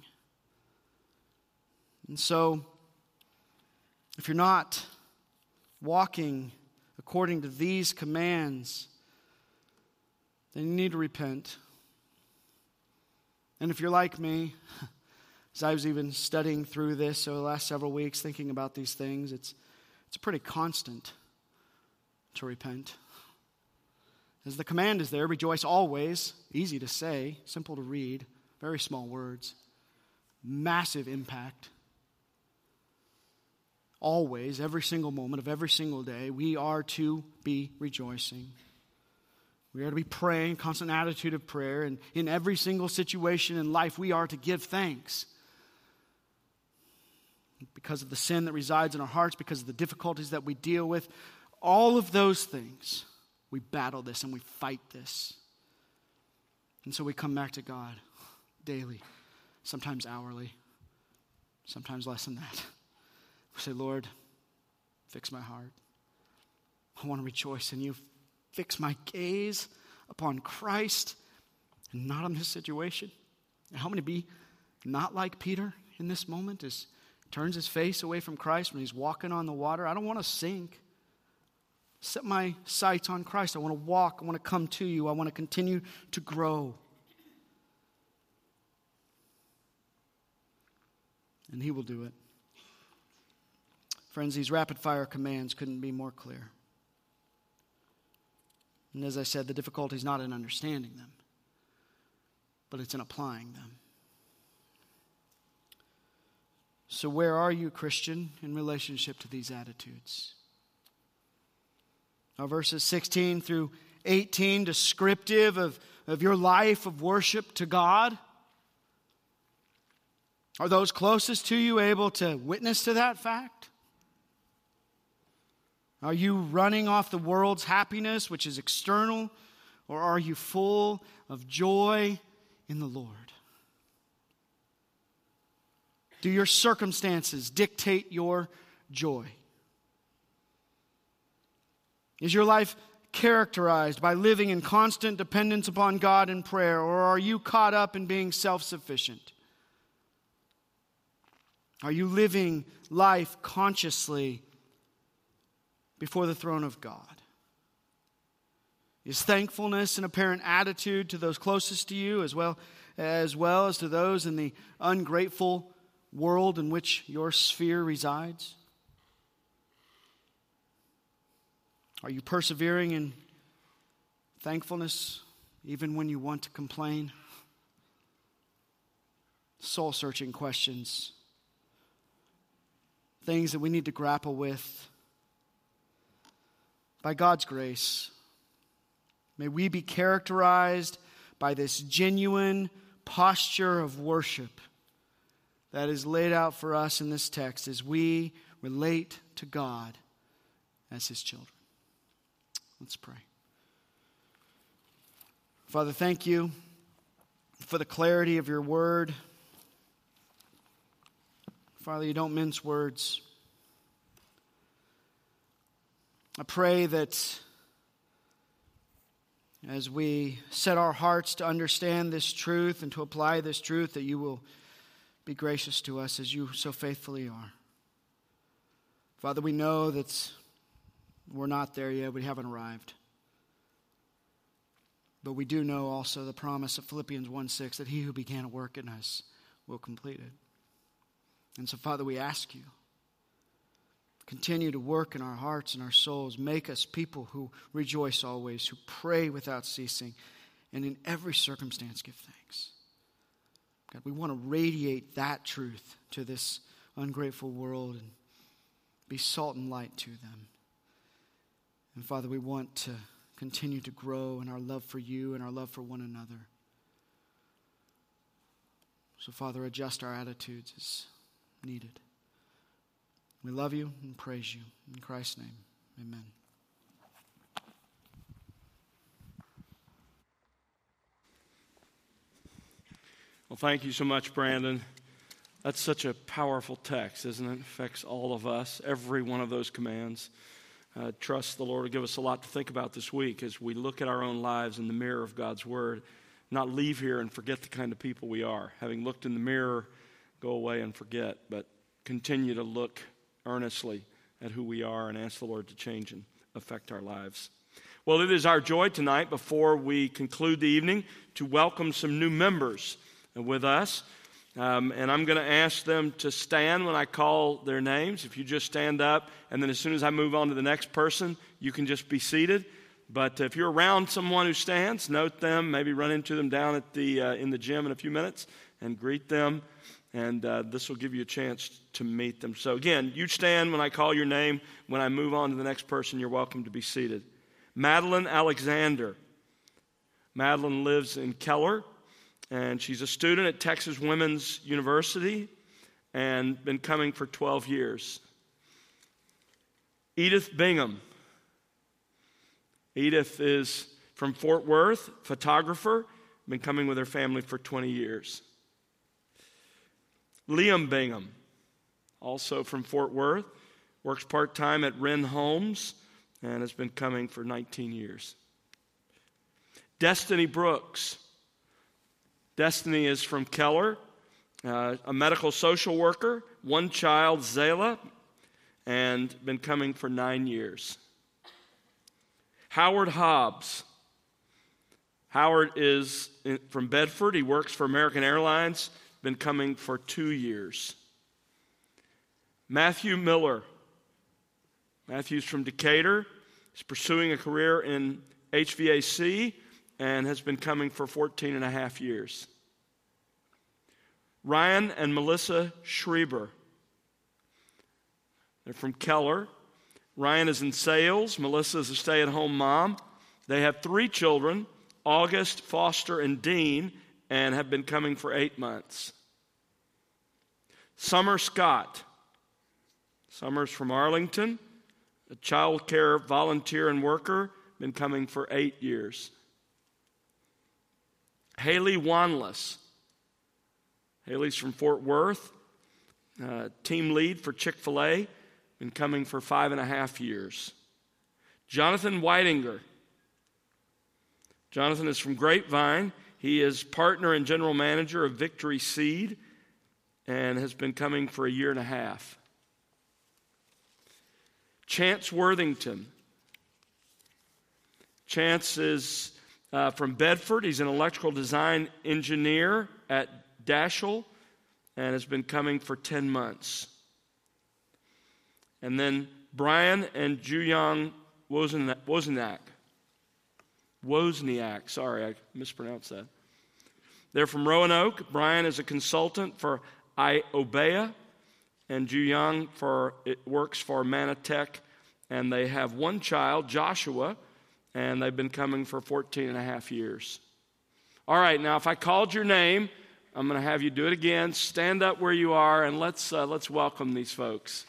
And so, if you're not walking according to these commands, then you need to repent. And if you're like me, as I was even studying through this over the last several weeks, thinking about these things, it's pretty constant to repent. As the command is there, rejoice always. Easy to say, simple to read, very small words. Massive impact. Always, every single moment of every single day, we are to be rejoicing. We are to be praying, constant attitude of prayer. And in every single situation in life, we are to give thanks. Because of the sin that resides in our hearts, because of the difficulties that we deal with, all of those things, we battle this and we fight this. And so we come back to God daily, sometimes hourly, sometimes less than that. We say, Lord, fix my heart. I want to rejoice in you. Fix my gaze upon Christ and not on this situation. And help me to be not like Peter in this moment as he turns his face away from Christ when he's walking on the water. I don't want to sink. Set my sights on Christ. I want to walk. I want to come to you. I want to continue to grow. And he will do it. Friends, these rapid-fire commands couldn't be more clear. And as I said, the difficulty is not in understanding them, but it's in applying them. So where are you, Christian, in relationship to these attitudes? Are verses 16 through 18 descriptive of your life of worship to God? Are those closest to you able to witness to that fact? Are you running off the world's happiness, which is external, or are you full of joy in the Lord? Do your circumstances dictate your joy? Is your life characterized by living in constant dependence upon God in prayer, or are you caught up in being self-sufficient? Are you living life consciously before the throne of God? Is thankfulness an apparent attitude to those closest to you as well as to those in the ungrateful world in which your sphere resides? Are you persevering in thankfulness even when you want to complain? Soul-searching questions. Things that we need to grapple with. By God's grace, may we be characterized by this genuine posture of worship that is laid out for us in this text as we relate to God as His children. Let's pray. Father, thank you for the clarity of your word. Father, you don't mince words. I pray that as we set our hearts to understand this truth and to apply this truth, that you will be gracious to us as you so faithfully are. Father, we know that we're not there yet. We haven't arrived. But we do know also the promise of Philippians 1:6 that he who began a work in us will complete it. And so, Father, we ask you, continue to work in our hearts and our souls. Make us people who rejoice always, who pray without ceasing, and in every circumstance give thanks. God, we want to radiate that truth to this ungrateful world and be salt and light to them. And Father, we want to continue to grow in our love for you and our love for one another. So, Father, adjust our attitudes as needed. We love you and praise you. In Christ's name, amen. Well, thank you so much, Brandon. That's such a powerful text, isn't it? It affects all of us, every one of those commands. Trust the Lord to give us a lot to think about this week as we look at our own lives in the mirror of God's Word. Not leave here and forget the kind of people we are. Having looked in the mirror, go away and forget, but continue to look earnestly at who we are and ask the Lord to change and affect our lives. Well, it is our joy tonight, before we conclude the evening, to welcome some new members with us. And I'm going to ask them to stand when I call their names. If you just stand up, and then as soon as I move on to the next person, you can just be seated. But if you're around someone who stands, note them, maybe run into them down at in the gym in a few minutes and greet them. And this will give you a chance to meet them. So again, you stand when I call your name. When I move on to the next person, you're welcome to be seated. Madeline Alexander. Madeline lives in Keller, and she's a student at Texas Women's University and been coming for 12 years. Edith Bingham. Edith is from Fort Worth, photographer, been coming with her family for 20 years. Liam Bingham, also from Fort Worth, works part-time at Wren Homes and has been coming for 19 years. Destiny Brooks. Destiny is from Keller, a medical social worker, one child, Zayla, and been coming for 9 years. Howard Hobbs. Howard is from Bedford. He works for American Airlines, been coming for 2 years. Matthew Miller. Matthew's from Decatur. He's pursuing a career in HVAC and has been coming for 14 and a half years. Ryan and Melissa Schreiber. They're from Keller. Ryan is in sales. Melissa is a stay-at-home mom. They have 3 children, August, Foster, and Dean, and have been coming for 8 months. Summer Scott. Summer's from Arlington, a child care volunteer and worker, been coming for 8 years. Haley Wanless. Haley's from Fort Worth, team lead for Chick-fil-A, been coming for 5.5 years. Jonathan Whitinger. Jonathan is from Grapevine. He is partner and general manager of Victory Seed and has been coming for 1.5 years. Chance Worthington. Chance is from Bedford. He's an electrical design engineer at Dashel and has been coming for 10 months. And then Brian and Juyong Wozniak. Sorry, I mispronounced that. They're from Roanoke. Brian is a consultant for IOBEA, and Juyong works for Manatech, and they have 1 child, Joshua, and they've been coming for 14 and a half years. All right, now if I called your name, I'm going to have you do it again. Stand up where you are, and let's welcome these folks.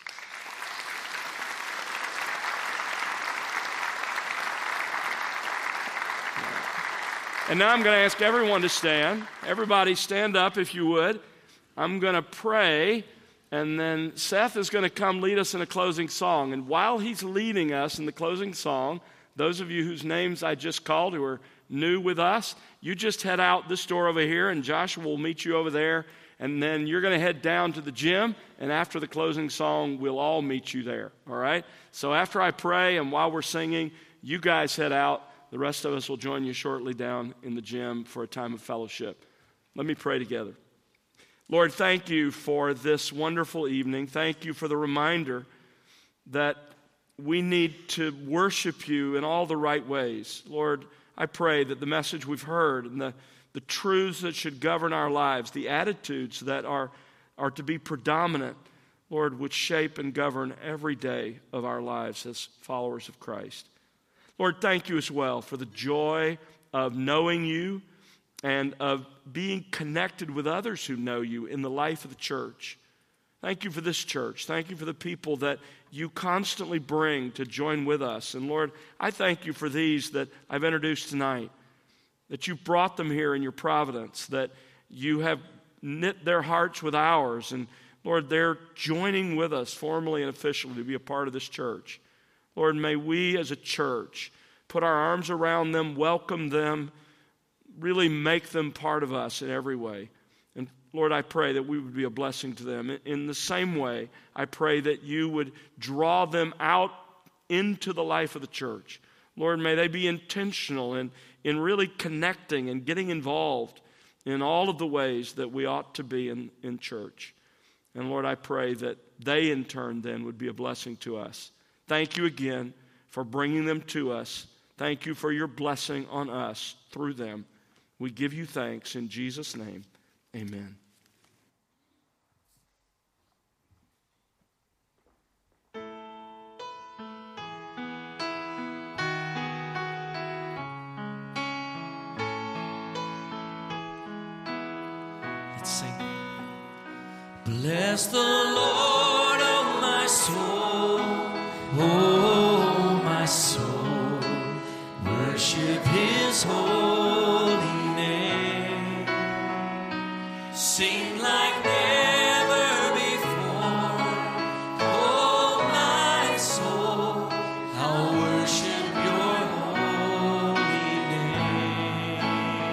And now I'm going to ask everyone to stand. Everybody stand up if you would. I'm going to pray, and then Seth is going to come lead us in a closing song. And while he's leading us in the closing song, those of you whose names I just called who are new with us, you just head out this door over here, and Joshua will meet you over there. And then you're going to head down to the gym, and after the closing song, we'll all meet you there, all right? So after I pray and while we're singing, you guys head out. The rest of us will join you shortly down in the gym for a time of fellowship. Let me pray together. Lord, thank you for this wonderful evening. Thank you for the reminder that we need to worship you in all the right ways. Lord, I pray that the message we've heard and the truths that should govern our lives, the attitudes that are to be predominant, Lord, would shape and govern every day of our lives as followers of Christ. Lord, thank you as well for the joy of knowing you and of being connected with others who know you in the life of the church. Thank you for this church. Thank you for the people that you constantly bring to join with us. And Lord, I thank you for these that I've introduced tonight, that you brought them here in your providence, that you have knit their hearts with ours. And Lord, they're joining with us formally and officially to be a part of this church. Lord, may we as a church put our arms around them, welcome them, really make them part of us in every way. And Lord, I pray that we would be a blessing to them. In the same way, I pray that you would draw them out into the life of the church. Lord, may they be intentional in really connecting and getting involved in all of the ways that we ought to be in church. And Lord, I pray that they in turn then would be a blessing to us. Thank you again for bringing them to us. Thank you for your blessing on us through them. We give you thanks in Jesus' name. Amen. Let's sing. Bless the Lord, oh my soul, oh my soul, worship His holy name. Sing like never before, oh my soul, I'll worship your holy name.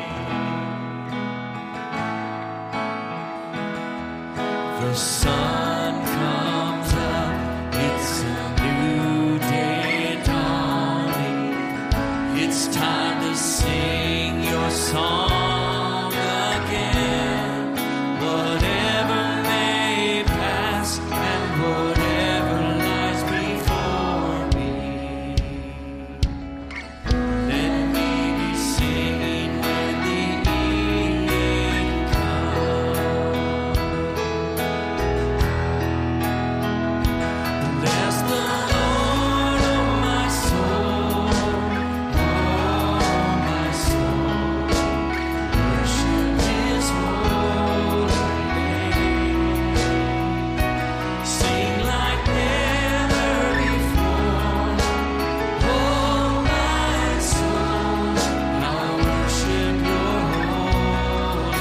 The sun comes up, it's a new day dawning. It's time to sing your song again. Whatever may pass and whatever lies before me, let me be singing when the evening comes. Bless the Lord, oh my soul, oh my soul, worship His holy name. Sing like never before, oh my soul, I'll worship your holy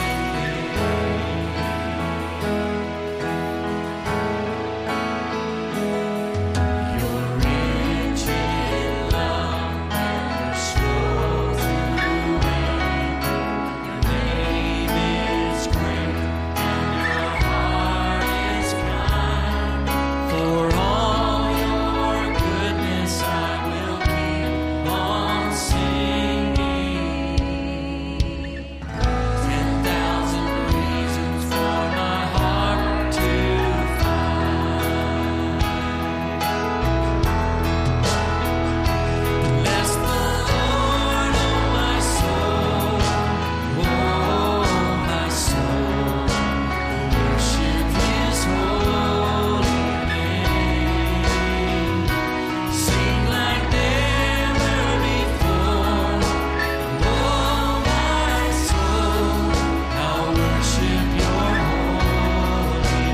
name. You're rich in love and you're slow to anger. Your name is great and your heart is kind. For all your goodness I will keep on singing. 10,000 reasons for my heart to find. Bless the Lord, oh my soul, oh my soul, worship His holy name. Sing like never before, oh my soul, I'll worship your holy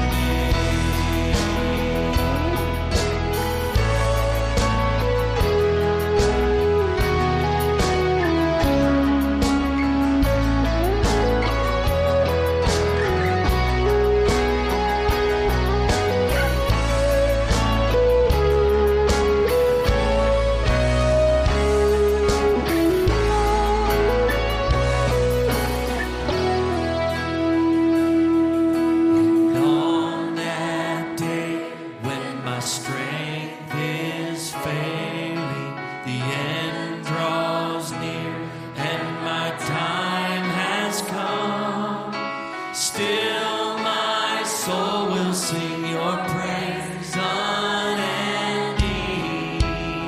And on that day when my strength is failing, the end draws near and my time has come, still my soul will sing your praise unending.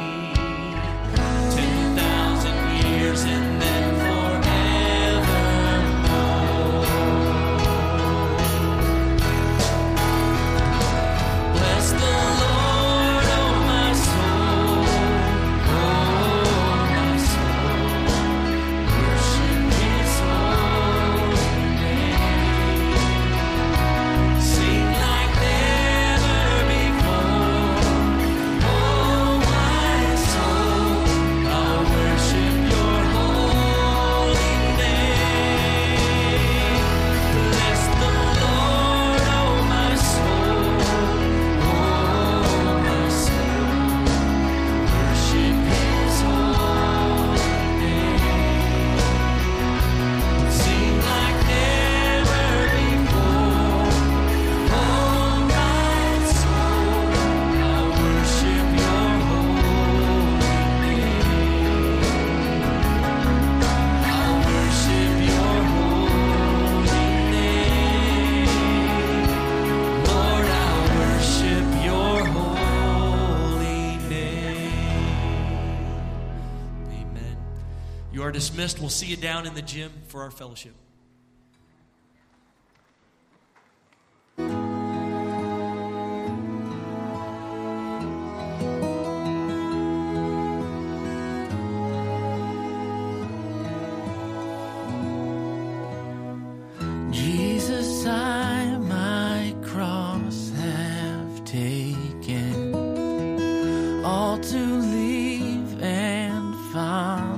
10,000 years and then forevermore. Bless the Lord, oh my soul, oh my soul, worship His holy name. Sing like never are dismissed. We'll see you down in the gym for our fellowship. Jesus, I my cross have taken, all to leave and follow